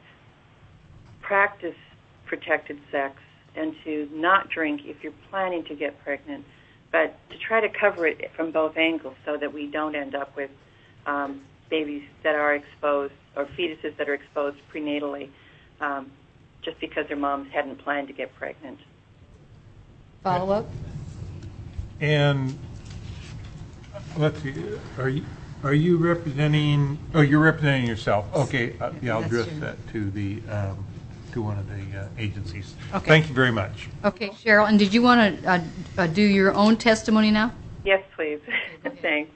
practice protected sex and to not drink if you're planning to get pregnant, but to try to cover it from both angles so that we don't end up with um, babies that are exposed or fetuses that are exposed prenatally um, just because their moms hadn't planned to get pregnant. Follow up? And let's see, are you are you representing? Oh, you're representing yourself. Okay, uh, yeah, I'll That's address true. that to the um, to one of the uh, agencies. Okay. Thank you very much. Okay, Cheryl, and did you want to uh, uh, do your own testimony now? Yes, please. Thanks.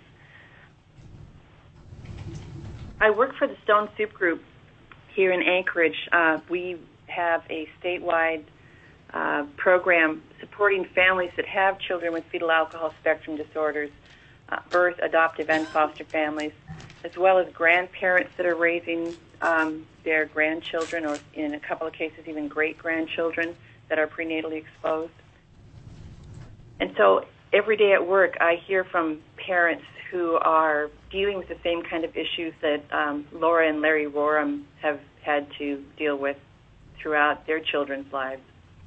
I work for the Stone Soup Group here in Anchorage. Uh, we have a statewide uh, program supporting families that have children with fetal alcohol spectrum disorders, uh, birth, adoptive, and foster families, as well as grandparents that are raising um, their grandchildren, or in a couple of cases even great-grandchildren that are prenatally exposed. And so every day at work I hear from parents who are dealing with the same kind of issues that um, Laura and Larry Roram have had to deal with throughout their children's lives.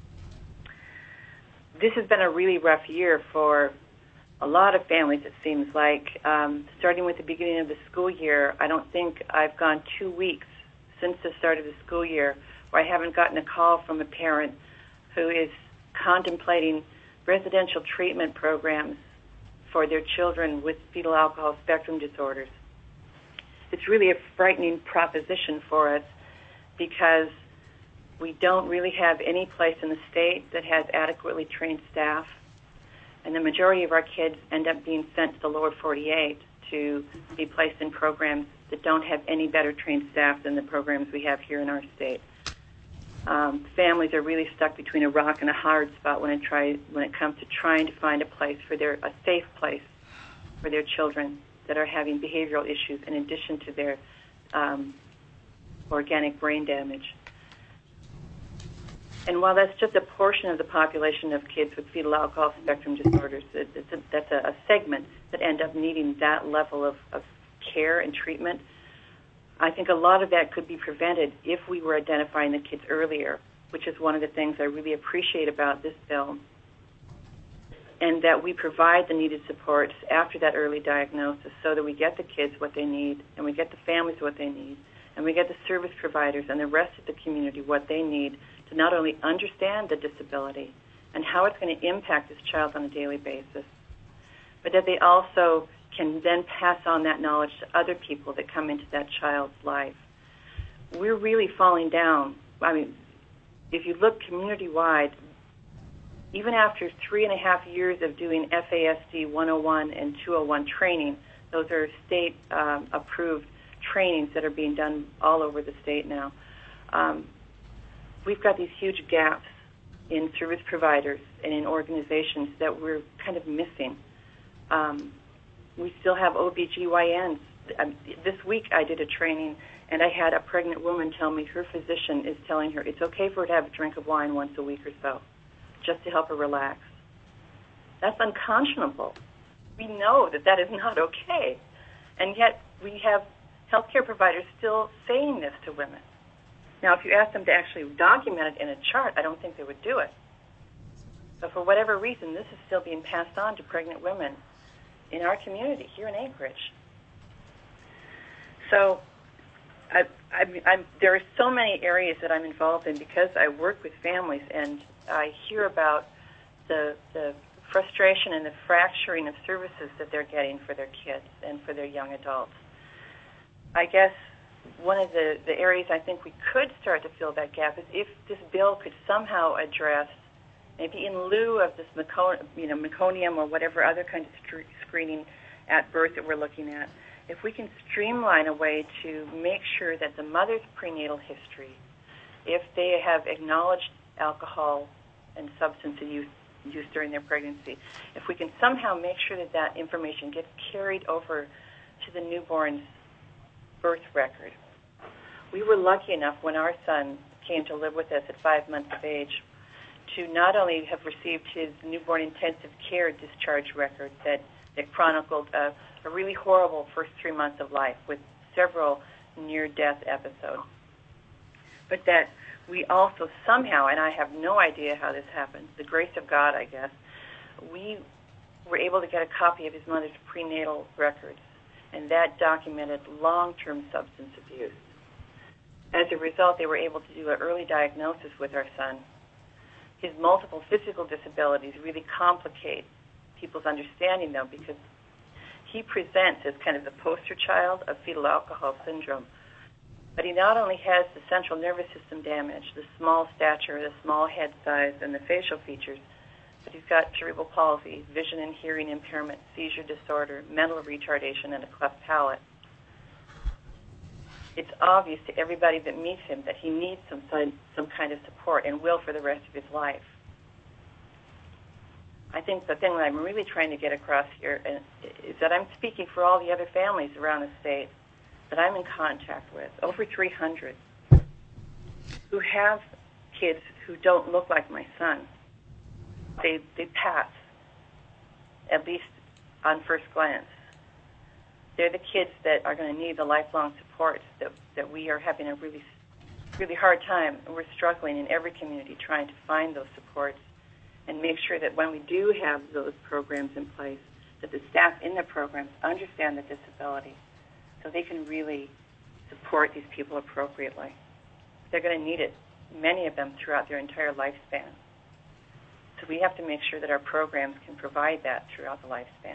This has been a really rough year for a lot of families, it seems like. Um, starting with the beginning of the school year, I don't think I've gone two weeks since the start of the school year where I haven't gotten a call from a parent who is contemplating residential treatment programs for their children with fetal alcohol spectrum disorders. It's really a frightening proposition for us because we don't really have any place in the state that has adequately trained staff, and the majority of our kids end up being sent to the lower forty-eight to be placed in programs that don't have any better trained staff than the programs we have here in our state. Um, families are really stuck between a rock and a hard spot when it try when it comes to trying to find a place for their a safe place for their children that are having behavioral issues in addition to their um, organic brain damage. And while that's just a portion of the population of kids with fetal alcohol spectrum disorders, it, it's a, that's a, a segment that end up needing that level of, of care and treatment. I think a lot of that could be prevented if we were identifying the kids earlier, which is one of the things I really appreciate about this bill, and that we provide the needed supports after that early diagnosis so that we get the kids what they need, and we get the families what they need, and we get the service providers and the rest of the community what they need to not only understand the disability and how it's going to impact this child on a daily basis, but that they also can then pass on that knowledge to other people that come into that child's life. We're really falling down. I mean, if you look community-wide, even after three and a half years of doing F A S D one oh one and two oh one training, those are state-approved um, trainings that are being done all over the state now, um, we've got these huge gaps in service providers and in organizations that we're kind of missing. Um, we still have O B G Y Ns. Um, this week I did a training, and I had a pregnant woman tell me her physician is telling her it's okay for her to have a drink of wine once a week or so, just to help her relax. That's unconscionable. We know that that is not okay. And yet we have healthcare providers still saying this to women. Now, if you ask them to actually document it in a chart, I don't think they would do it. But for whatever reason, this is still being passed on to pregnant women in our community here in Anchorage. So I, I, I'm, there are so many areas that I'm involved in because I work with families and I hear about the, the frustration and the fracturing of services that they're getting for their kids and for their young adults. I guess one of the, the areas I think we could start to fill that gap is if this bill could somehow address, maybe in lieu of this meco- you know, meconium or whatever other kind of st- screening at birth that we're looking at, if we can streamline a way to make sure that the mother's prenatal history, if they have acknowledged alcohol and substance use, use during their pregnancy, if we can somehow make sure that that information gets carried over to the newborn's birth record. We were lucky enough when our son came to live with us at five months of age to not only have received his newborn intensive care discharge record that, that chronicled a, a really horrible first three months of life with several near-death episodes, but that we also somehow, and I have no idea how this happened, the grace of God, I guess, we were able to get a copy of his mother's prenatal records, and that documented long-term substance abuse. As a result, they were able to do an early diagnosis with our son. His multiple physical disabilities really complicate people's understanding, though, because he presents as kind of the poster child of fetal alcohol syndrome. But he not only has the central nervous system damage, the small stature, the small head size, and the facial features, but he's got cerebral palsy, vision and hearing impairment, seizure disorder, mental retardation, and a cleft palate. It's obvious to everybody that meets him that he needs some some kind of support and will for the rest of his life. I think the thing that I'm really trying to get across here is that I'm speaking for all the other families around the state that I'm in contact with, over three hundred, who have kids who don't look like my son. They they pass, at least on first glance. They're the kids that are going to need the lifelong support that that we are having a really, really hard time. And we're struggling in every community trying to find those supports and make sure that when we do have those programs in place, that the staff in the programs understand the disability so they can really support these people appropriately. They're going to need it, many of them, throughout their entire lifespan. So we have to make sure that our programs can provide that throughout the lifespan.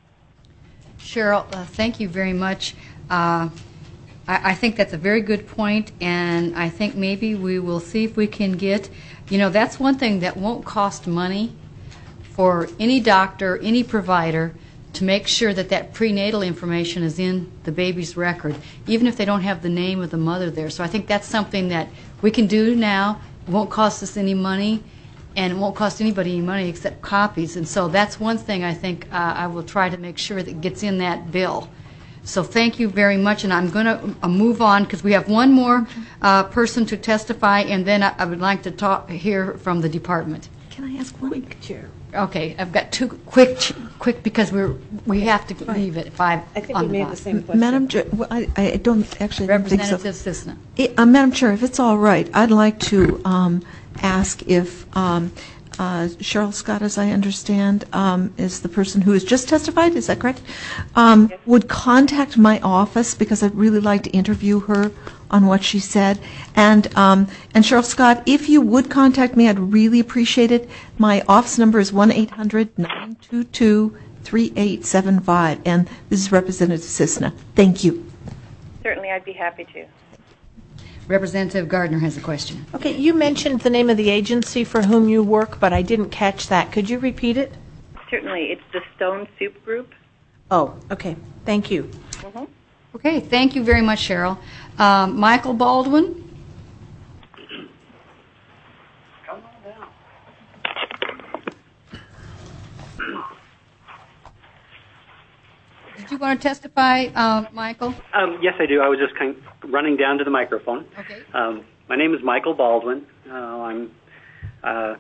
Cheryl, uh, thank you very much. Uh, I, I think that's a very good point, and I think maybe we will see if we can get, you know, that's one thing that won't cost money for any doctor, any provider, to make sure that that prenatal information is in the baby's record, even if they don't have the name of the mother there. So I think that's something that we can do now. It won't cost us any money, and it won't cost anybody any money except copies. And so that's one thing I think uh, I will try to make sure that gets in that bill. So thank you very much, and I'm going to uh, move on because we have one more uh, person to testify, and then I, I would like to talk hear from the department. Can I ask one? Quick, Chair. Okay, I've got two quick, quick because we're we have to leave at five. I think on we the made dot. the same question. Madam Chair, well, I, I don't actually think so. Representative Cisna. Eh, Uh, Madam Chair, if it's all right, I'd like to um, ask if um, uh, Cheryl Scott, as I understand, um, is the person who has just testified, is that correct? Um, Yes. Would contact my office because I'd really like to interview her on what she said. And um, and Cheryl Scott, if you would contact me, I'd really appreciate it. My office number is one eight hundred nine two two three eight seven five, and this is Representative Cisna. Thank you. Certainly, I'd be happy to. Representative Gardner has a question. Okay, you mentioned the name of the agency for whom you work, but I didn't catch that. Could you repeat it? Certainly, it's the Stone Soup Group. Oh, okay. Thank you. Mm-hmm. Okay, thank you very much, Cheryl. Um, Michael Baldwin? you want to testify, uh, Michael? Um, yes, I do. I was just kind of running down to the microphone. Okay. Um, my name is Michael Baldwin. Uh, I'm uh,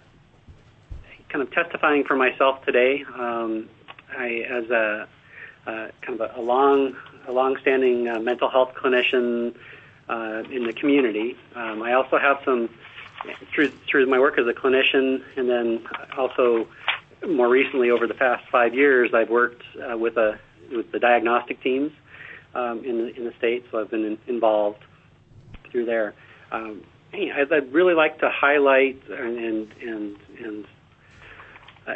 kind of testifying for myself today. Um, I, as a uh, kind of a, a long, a long-standing uh, mental health clinician uh, in the community. Um, I also have some through through my work as a clinician, and then also more recently, over the past five years, I've worked uh, with a with the diagnostic teams um, in the in the state. So I've been in, involved through there. Um, I'd, I'd really like to highlight and and and and, uh,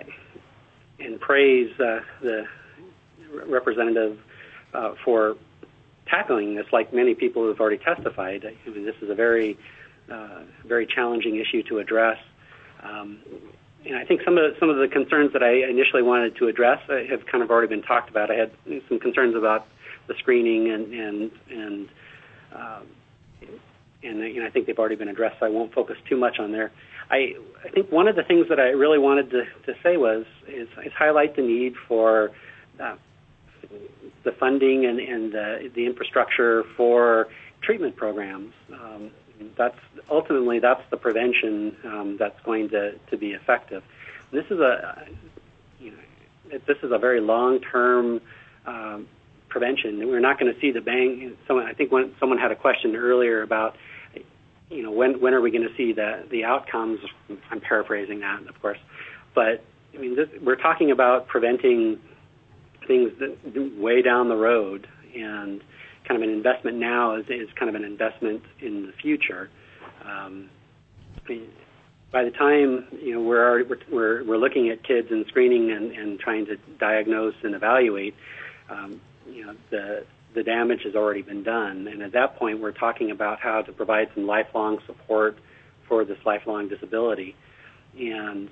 and praise uh, the representative uh, for tackling this, like many people who have already testified. I mean, this is a very uh, very challenging issue to address. Um, and I think some of the, some of the concerns that I initially wanted to address uh, have kind of already been talked about. I had some concerns about the screening, and and and uh, and, and I think they've already been addressed, so I won't focus too much on there. I, I think one of the things that I really wanted to, to say was is, is highlight the need for uh, the funding and, and the, the infrastructure for treatment programs. Um, that's ultimately that's the prevention um, that's going to, to be effective. And this is a you know this is a very long-term um, prevention. We're not going to see the bang. Someone I think when someone had a question earlier about you know when when are we going to see the the outcomes? I'm paraphrasing that, of course, but I mean this, we're talking about preventing things that, way down the road, and kind of an investment now is, is kind of an investment in the future. Um, I mean, by the time you know we're, already, we're we're looking at kids and screening and, and trying to diagnose and evaluate, um, you know the the damage has already been done, and at that point we're talking about how to provide some lifelong support for this lifelong disability, and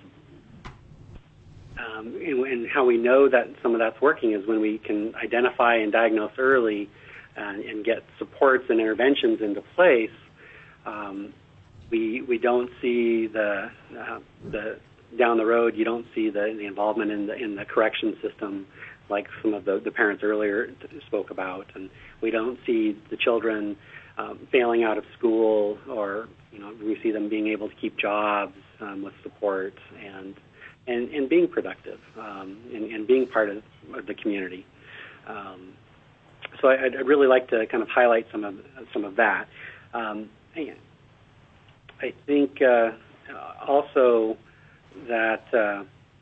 Um, and, and how we know that some of that's working is when we can identify and diagnose early and, and get supports and interventions into place. Um, we we don't see the uh, the down the road. You don't see the, the involvement in the in the correction system like some of the, the parents earlier spoke about, and we don't see the children um, failing out of school, or you know we see them being able to keep jobs um, with support and. And, and being productive um, and, and being part of, of the community. Um, so I, I'd really like to kind of highlight some of some of that. Um, I think uh, also that uh,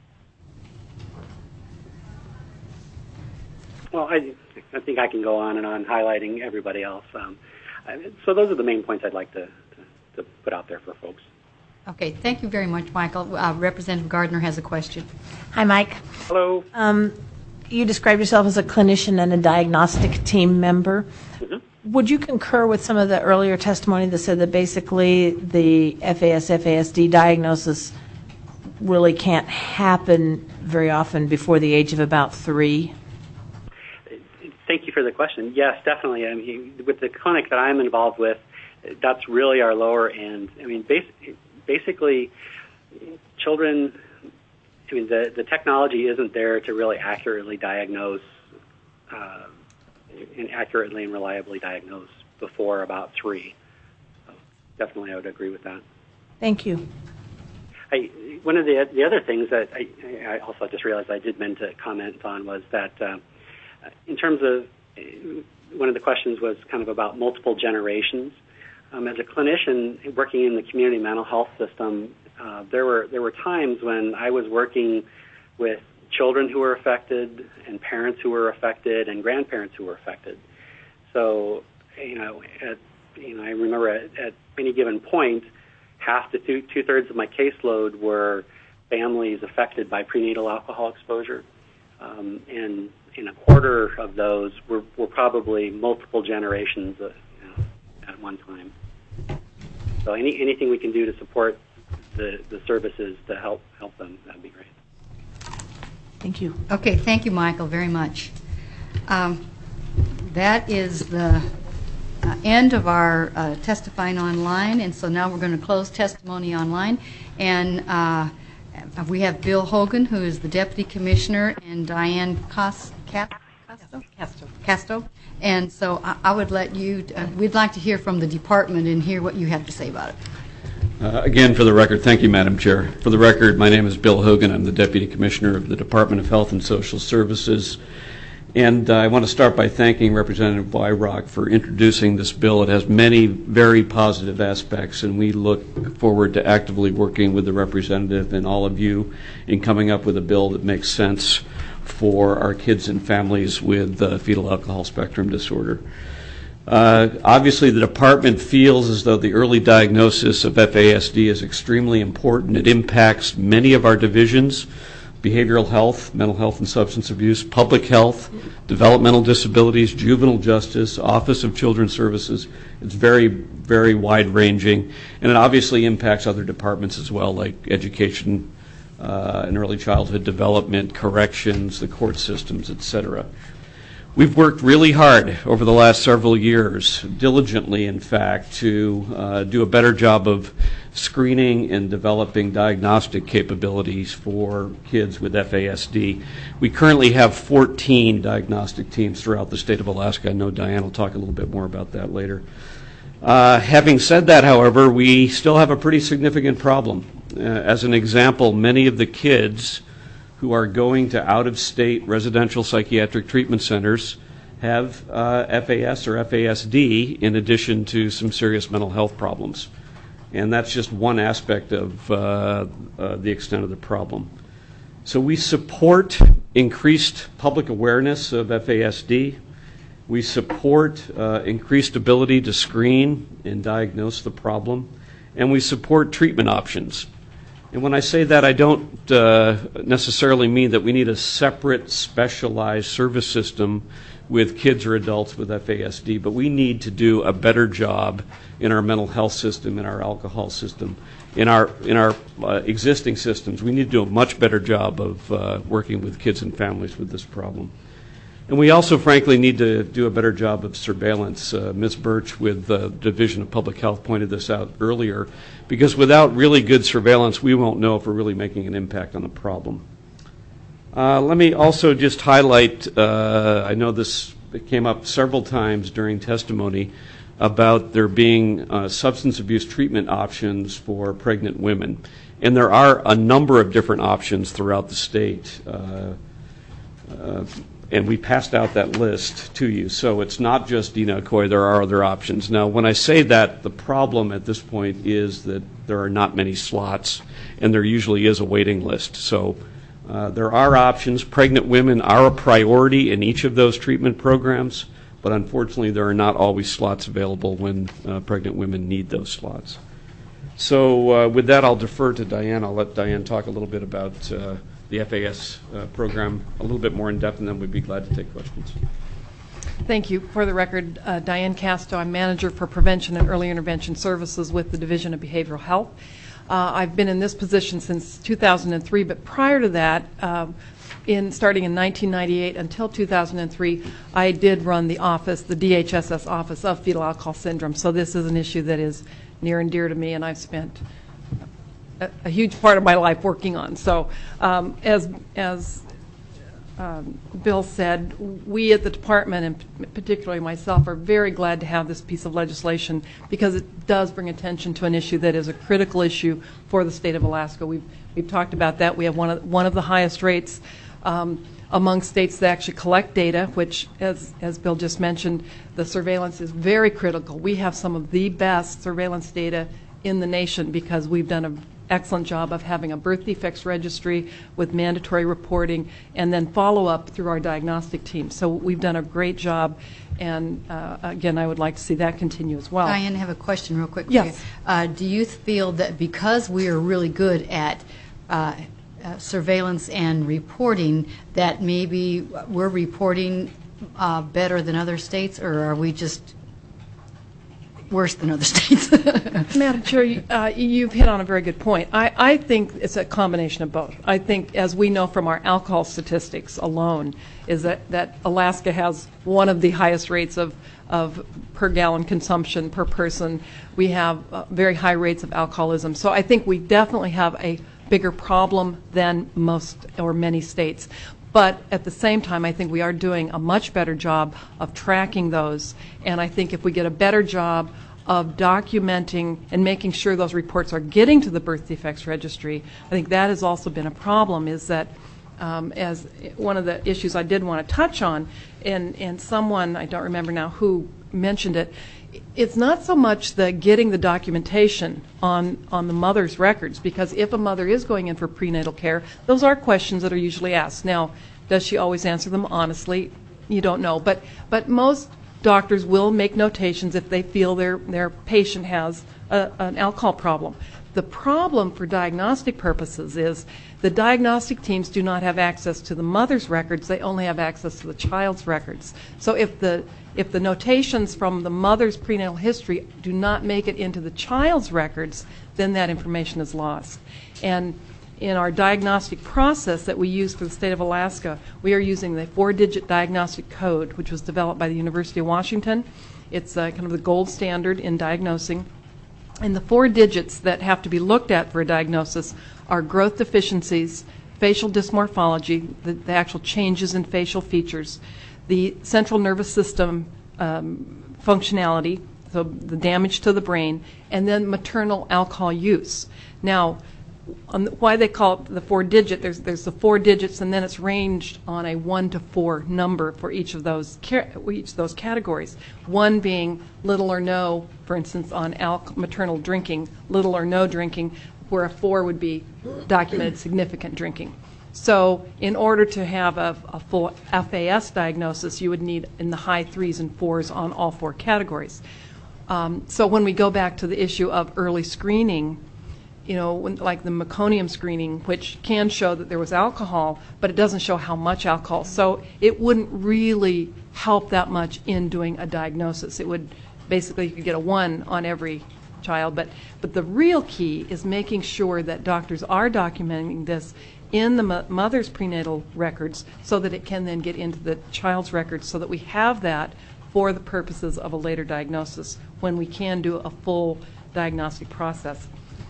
well, I I think I can go on and on highlighting everybody else. Um, so those are the main points I'd like to, to, to put out there for folks. Okay, thank you very much, Michael. Uh, Representative Gardner has a question. Hi, Mike. Hello. Um, you described yourself as a clinician and a diagnostic team member. Mm-hmm. Would you concur with some of the earlier testimony that said that basically the F A S F A S D diagnosis really can't happen very often before the age of about three? Thank you for the question. Yes, definitely. I mean, with the clinic that I'm involved with, that's really our lower end. I mean, basically. Basically, children, I mean, the, the technology isn't there to really accurately diagnose, uh, and accurately and reliably diagnose before about three. So definitely I would agree with that. Thank you. I, one of the the other things that I, I also just realized I did meant to comment on was that uh, in terms of, one of the questions was kind of about multiple generations. Um, as a clinician working in the community mental health system, uh, there were there were times when I was working with children who were affected, and parents who were affected, and grandparents who were affected. So, you know, at, you know, I remember at, at any given point, half to two two thirds of my caseload were families affected by prenatal alcohol exposure, um, and in a quarter of those were, were probably multiple generations uh, you know, at one time. So any anything we can do to support the, the services to help help them, that'd be great. Thank you. Okay, thank you, Michael, very much. Um, that is the uh, end of our uh, testifying online, and so now we're going to close testimony online. And uh, we have Bill Hogan, who is the Deputy Commissioner, and Diane Cos- Cap- Casto? Casto. Casto. And so I, I would let you, uh, we'd like to hear from the department and hear what you have to say about it. Uh, again, for the record, thank you, Madam Chair. For the record, my name is Bill Hogan. I'm the Deputy Commissioner of the Department of Health and Social Services. And uh, I want to start by thanking Representative Weyrauch for introducing this bill. It has many very positive aspects, and we look forward to actively working with the representative and all of you in coming up with a bill that makes sense for our kids and families with uh, fetal alcohol spectrum disorder. Uh, obviously, the department feels as though the early diagnosis of F A S D is extremely important. It impacts many of our divisions: behavioral health, mental health and substance abuse, public health, developmental disabilities, juvenile justice, Office of Children's Services. It's very, very wide-ranging, and it obviously impacts other departments as well, like education uh, and early childhood development, corrections, the court systems, et cetera. We've worked really hard over the last several years, diligently in fact, to uh, do a better job of screening and developing diagnostic capabilities for kids with F A S D. We currently have fourteen diagnostic teams throughout the state of Alaska. I know Diane will talk a little bit more about that later. Uh, having said that, however, we still have a pretty significant problem. Uh, as an example, many of the kids who are going to out-of-state residential psychiatric treatment centers have uh, F A S or F A S D in addition to some serious mental health problems. And that's just one aspect of uh, uh, the extent of the problem. So we support increased public awareness of F A S D. We support uh, increased ability to screen and diagnose the problem. And we support treatment options. And when I say that, I don't uh, necessarily mean that we need a separate specialized service system with kids or adults with F A S D, but we need to do a better job in our mental health system, in our alcohol system, in our in our uh, existing systems. We need to do a much better job of uh, working with kids and families with this problem. And we also, frankly, need to do a better job of surveillance. Uh, Miz Birch with the Division of Public Health pointed this out earlier, because without really good surveillance, we won't know if we're really making an impact on the problem. Uh, let me also just highlight, uh, I know this came up several times during testimony, about there being uh, substance abuse treatment options for pregnant women. And there are a number of different options throughout the state. Uh, uh, And we passed out that list to you. So it's not just Dean-Elcoy, there are other options. Now, when I say that, the problem at this point is that there are not many slots, and there usually is a waiting list. So uh, there are options. Pregnant women are a priority in each of those treatment programs, but unfortunately there are not always slots available when uh, pregnant women need those slots. So uh, with that, I'll defer to Diane. I'll let Diane talk a little bit about uh, the F A S uh, program a little bit more in depth, and then we'd be glad to take questions. Thank you. For the record, uh, Diane Casto. I'm Manager for Prevention and Early Intervention Services with the Division of Behavioral Health. Uh, I've been in this position since two thousand three, but prior to that, uh, in starting in nineteen ninety-eight until two thousand three, I did run the office, the D H S S office of fetal alcohol syndrome. So this is an issue that is near and dear to me, and I've spent a, a huge part of my life working on. So um, as as um, Bill said, we at the department, and particularly myself, are very glad to have this piece of legislation because it does bring attention to an issue that is a critical issue for the state of Alaska. We've we've talked about that. We have one of one of the highest rates um, among states that actually collect data, which, as as Bill just mentioned, the surveillance is very critical. We have some of the best surveillance data in the nation because we've done an excellent job of having a birth defects registry with mandatory reporting and then follow-up through our diagnostic team. So we've done a great job, and uh, again, I would like to see that continue as well. Diane, I have a question real quick for yes. you. Uh, do you feel that because we are really good at uh, uh, surveillance and reporting, that maybe we're reporting uh, better than other states, or are we just worse than other states? Madam Chair, uh, you've hit on a very good point. I, I think it's a combination of both. I think, as we know from our alcohol statistics alone, is that, that Alaska has one of the highest rates of, of per gallon consumption per person. We have uh, very high rates of alcoholism. So I think we definitely have a bigger problem than most or many states. But at the same time, I think we are doing a much better job of tracking those. And I think if we get a better job of documenting and making sure those reports are getting to the birth defects registry, I think that has also been a problem, is that um, as one of the issues I did want to touch on, and, and someone, I don't remember now who mentioned it, it's not so much the getting the documentation on, on the mother's records, because if a mother is going in for prenatal care, those are questions that are usually asked. Now, does she always answer them honestly? You don't know. But, but most doctors will make notations if they feel their, their patient has a, an alcohol problem. The problem for diagnostic purposes is the diagnostic teams do not have access to the mother's records. They only have access to the child's records. So if the if the notations from the mother's prenatal history do not make it into the child's records, then that information is lost. And in our diagnostic process that we use for the state of Alaska, we are using the four-digit diagnostic code, which was developed by the University of Washington. It's uh, kind of the gold standard in diagnosing. And the four digits that have to be looked at for a diagnosis are growth deficiencies, facial dysmorphology, the, the actual changes in facial features, the central nervous system um, functionality, so the damage to the brain, and then maternal alcohol use. Now, on the, why they call it the four digit, there's, there's the four digits, and then it's ranged on a one to four number for each of those each of those categories. One being little or no, for instance, on al- maternal drinking, little or no drinking, where a four would be documented significant drinking. So in order to have a, a full F A S diagnosis, you would need in the high threes and fours on all four categories. Um, so when we go back to the issue of early screening, you know, when, like the meconium screening, which can show that there was alcohol, but it doesn't show how much alcohol. So it wouldn't really help that much in doing a diagnosis. It would basically, you could get a one on every child. But, but the real key is making sure that doctors are documenting this in the mo- mother's prenatal records so that it can then get into the child's records, so that we have that for the purposes of a later diagnosis when we can do a full diagnostic process.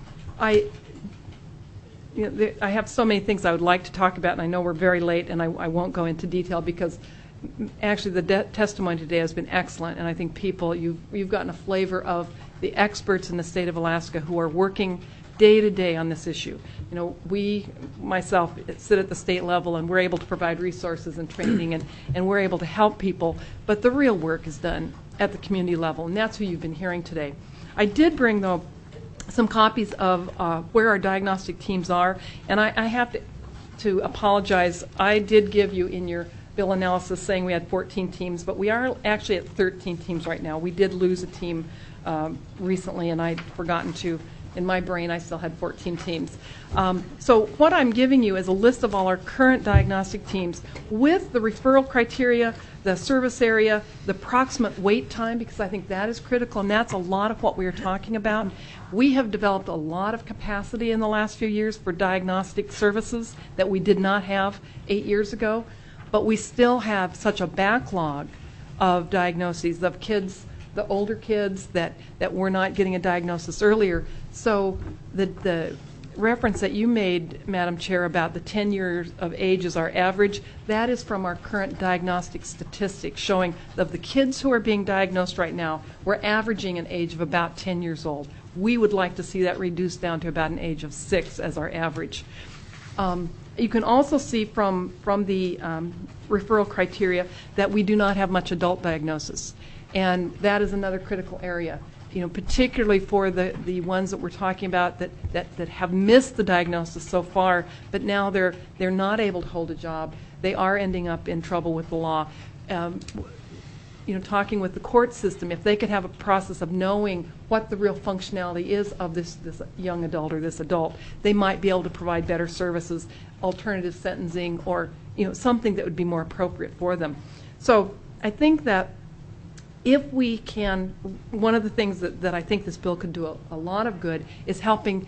I, you know, there, I have so many things I would like to talk about, and I know we're very late, and I, I won't go into detail because actually the de- testimony today has been excellent, and I think people, you've, you've gotten a flavor of the experts in the state of Alaska who are working day to day on this issue. You know, we, myself, sit at the state level, and we're able to provide resources and training, and, and we're able to help people, but the real work is done at the community level, and that's who you've been hearing today. I did bring, though, some copies of uh, where our diagnostic teams are, and I, I have to, to apologize. I did give you in your bill analysis saying we had fourteen teams, but we are actually at thirteen teams right now. We did lose a team um, recently, and I'd forgotten to, in my brain I still had fourteen teams. Um, so what I'm giving you is a list of all our current diagnostic teams with the referral criteria, the service area, the approximate wait time, because I think that is critical, and that's a lot of what we are talking about. We have developed a lot of capacity in the last few years for diagnostic services that we did not have eight years ago, but we still have such a backlog of diagnoses of kids, the older kids that, that were not getting a diagnosis earlier. So the, the reference that you made, Madam Chair, about the ten years of age as our average, that is from our current diagnostic statistics showing of the kids who are being diagnosed right now, we're averaging an age of about ten years old. We would like to see that reduced down to about an age of six as our average. Um, you can also see from, from the um, referral criteria that we do not have much adult diagnosis, and that is another critical area. You know, particularly for the, the ones that we're talking about that, that, that have missed the diagnosis so far, but now they're they're not able to hold a job. They are ending up in trouble with the law. Um, you know, talking with the court system, if they could have a process of knowing what the real functionality is of this, this young adult or this adult, they might be able to provide better services, alternative sentencing, or, you know, something that would be more appropriate for them. So I think that if we can, one of the things that, that I think this bill could do a, a lot of good is helping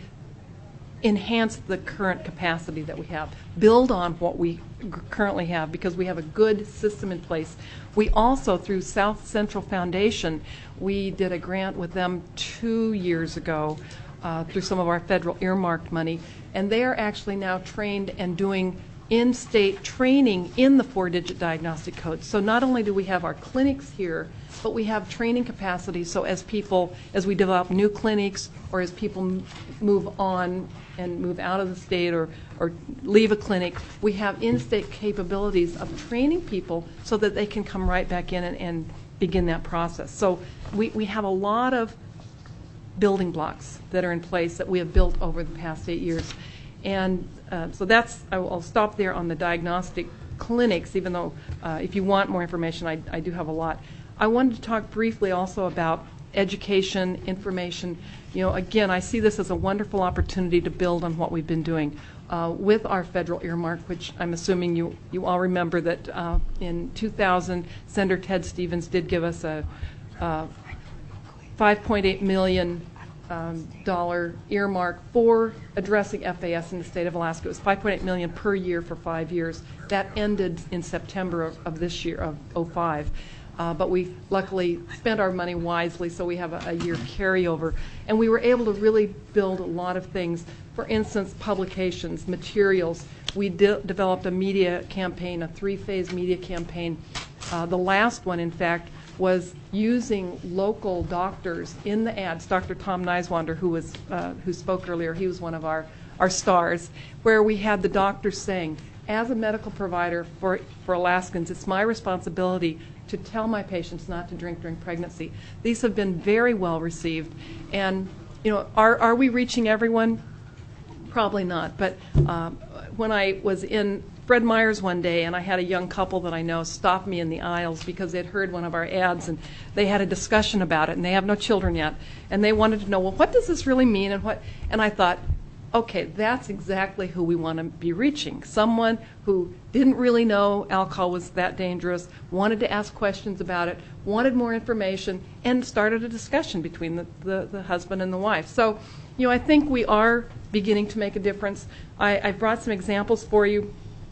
enhance the current capacity that we have, build on what we g- currently have, because we have a good system in place. We also, through South Central Foundation, we did a grant with them two years ago uh, through some of our federal earmarked money, and they are actually now trained and doing in-state training in the four-digit diagnostic code. So not only do we have our clinics here, but we have training capacity. So as people, as we develop new clinics, or as people m- move on and move out of the state or, or leave a clinic, we have in-state capabilities of training people so that they can come right back in and, and begin that process. So we, we have a lot of building blocks that are in place that we have built over the past eight years. And uh, so that's, I will, I'll stop there on the diagnostic clinics, even though uh, if you want more information, I, I do have a lot. I wanted to talk briefly also about education, information. You know, again, I see this as a wonderful opportunity to build on what we've been doing uh, with our federal earmark, which I'm assuming you, you all remember that uh, in two thousand, Senator Ted Stevens did give us a uh, five point eight million um, dollar earmark for addressing F A S in the state of Alaska. It was five point eight million per year for five years. That ended in September of, of this year, of oh five. Uh, but we luckily spent our money wisely, so we have a, a year carryover. And we were able to really build a lot of things. For instance, publications, materials. We de- developed a media campaign, a three-phase media campaign. Uh, the last one, in fact, was using local doctors in the ads. Doctor Tom Niswander, who was uh, who spoke earlier, he was one of our, our stars, where we had the doctors saying, as a medical provider for, for Alaskans, it's my responsibility to tell my patients not to drink during pregnancy. These have been very well received. And, you know, are, are we reaching everyone? Probably not. But uh, when I was in Fred Meyer's one day, and I had a young couple that I know stop me in the aisles because they'd heard one of our ads, and they had a discussion about it, and they have no children yet. And they wanted to know, well, what does this really mean? And what? And I thought, okay, that's exactly who we want to be reaching. Someone who didn't really know alcohol was that dangerous, wanted to ask questions about it, wanted more information, and started a discussion between the, the, the husband and the wife. So, you know, I think we are beginning to make a difference. I, I brought some examples for you.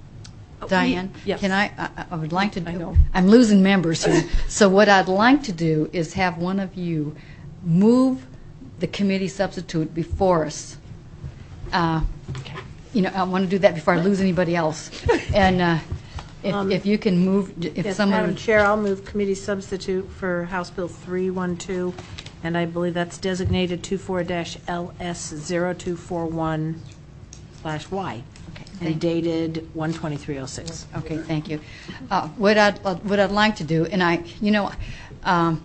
Diane, We, yes. can I, I, I would like to, I know. I'm losing members here. So what I'd like to do is have one of you move the committee substitute before us. Uh, you know, I want to do that before I lose anybody else. And uh, if, Um, if you can move, if Yes, someone. Madam Chair, I'll move committee substitute for House Bill three twelve, and I believe that's designated twenty-four L S zero two four one slash Y, and thank- dated one twenty-three oh six. Okay, thank you. Uh, What I'd, what I'd like to do, and I, you know, um,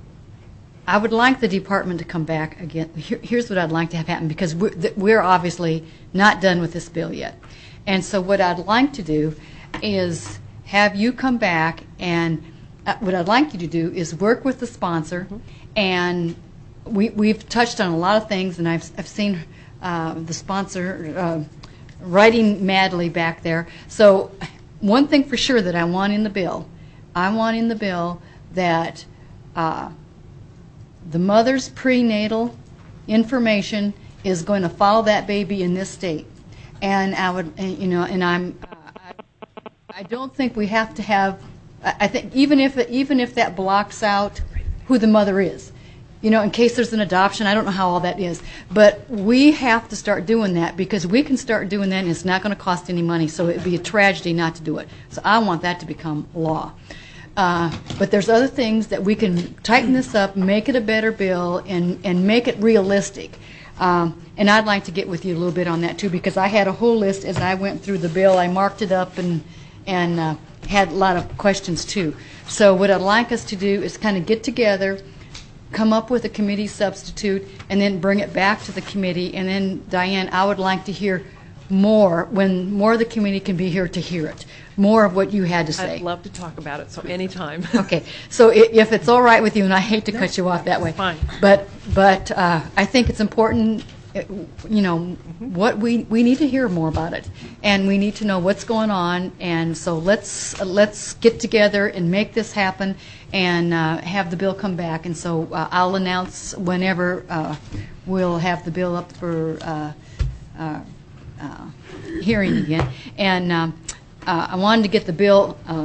I would like the department to come back again. Here- Here's what I'd like to have happen, because we're th- we're obviously not done with this bill yet. And so what I'd like to do is have you come back, and uh, what I'd like you to do is work with the sponsor, and we, we've touched on a lot of things, and I've, I've seen uh, the sponsor uh, writing madly back there. So one thing for sure that I want in the bill, I want in the bill that uh, the mother's prenatal information is going to follow that baby in this state. And I would, and, you know, and I'm, uh, I, I don't think we have to have, I I think even if, even if that blocks out who the mother is, you know, in case there's an adoption, I don't know how all that is. But we have to start doing that, because we can start doing that and it's not going to cost any money, so it would be a tragedy not to do it. So I want that to become law. Uh, but there's other things that we can tighten this up, make it a better bill, and, and make it realistic. Um, and I'd like to get with you a little bit on that too, because I had a whole list as I went through the bill. I marked it up and and uh, had a lot of questions too. So what I'd like us to do is kind of get together, come up with a committee substitute, and then bring it back to the committee. And then, Diane, I would like to hear more, when more of the committee can be here to hear it, more of what you had to say. I'd love to talk about it, so anytime. Okay, so i- if it's all right with you, and I hate to cut you off that way. Fine. But, but uh, I think it's important, uh, you know, what we, we need to hear more about it. And we need to know what's going on. And so let's, uh, let's get together and make this happen and uh, have the bill come back. And so uh, I'll announce whenever uh, we'll have the bill up for uh, uh, uh, hearing again. And um, uh, I wanted to get the bill uh,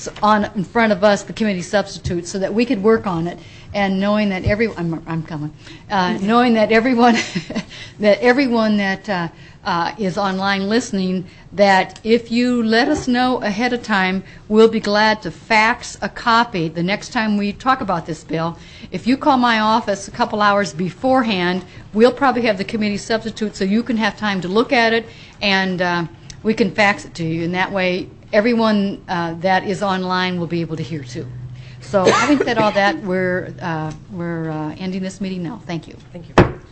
on in front of us, the committee substitutes, so that we could work on it, and knowing that every I'm, I'm coming, uh, knowing that everyone that everyone that uh, uh, is online listening, that if you let us know ahead of time, we'll be glad to fax a copy the next time we talk about this bill. If you call my office a couple hours beforehand, we'll probably have the committee substitute so you can have time to look at it, and uh, we can fax it to you, and that way everyone uh, that is online will be able to hear too. So having said all that, we're uh, we're uh, ending this meeting now. Thank you. Thank you.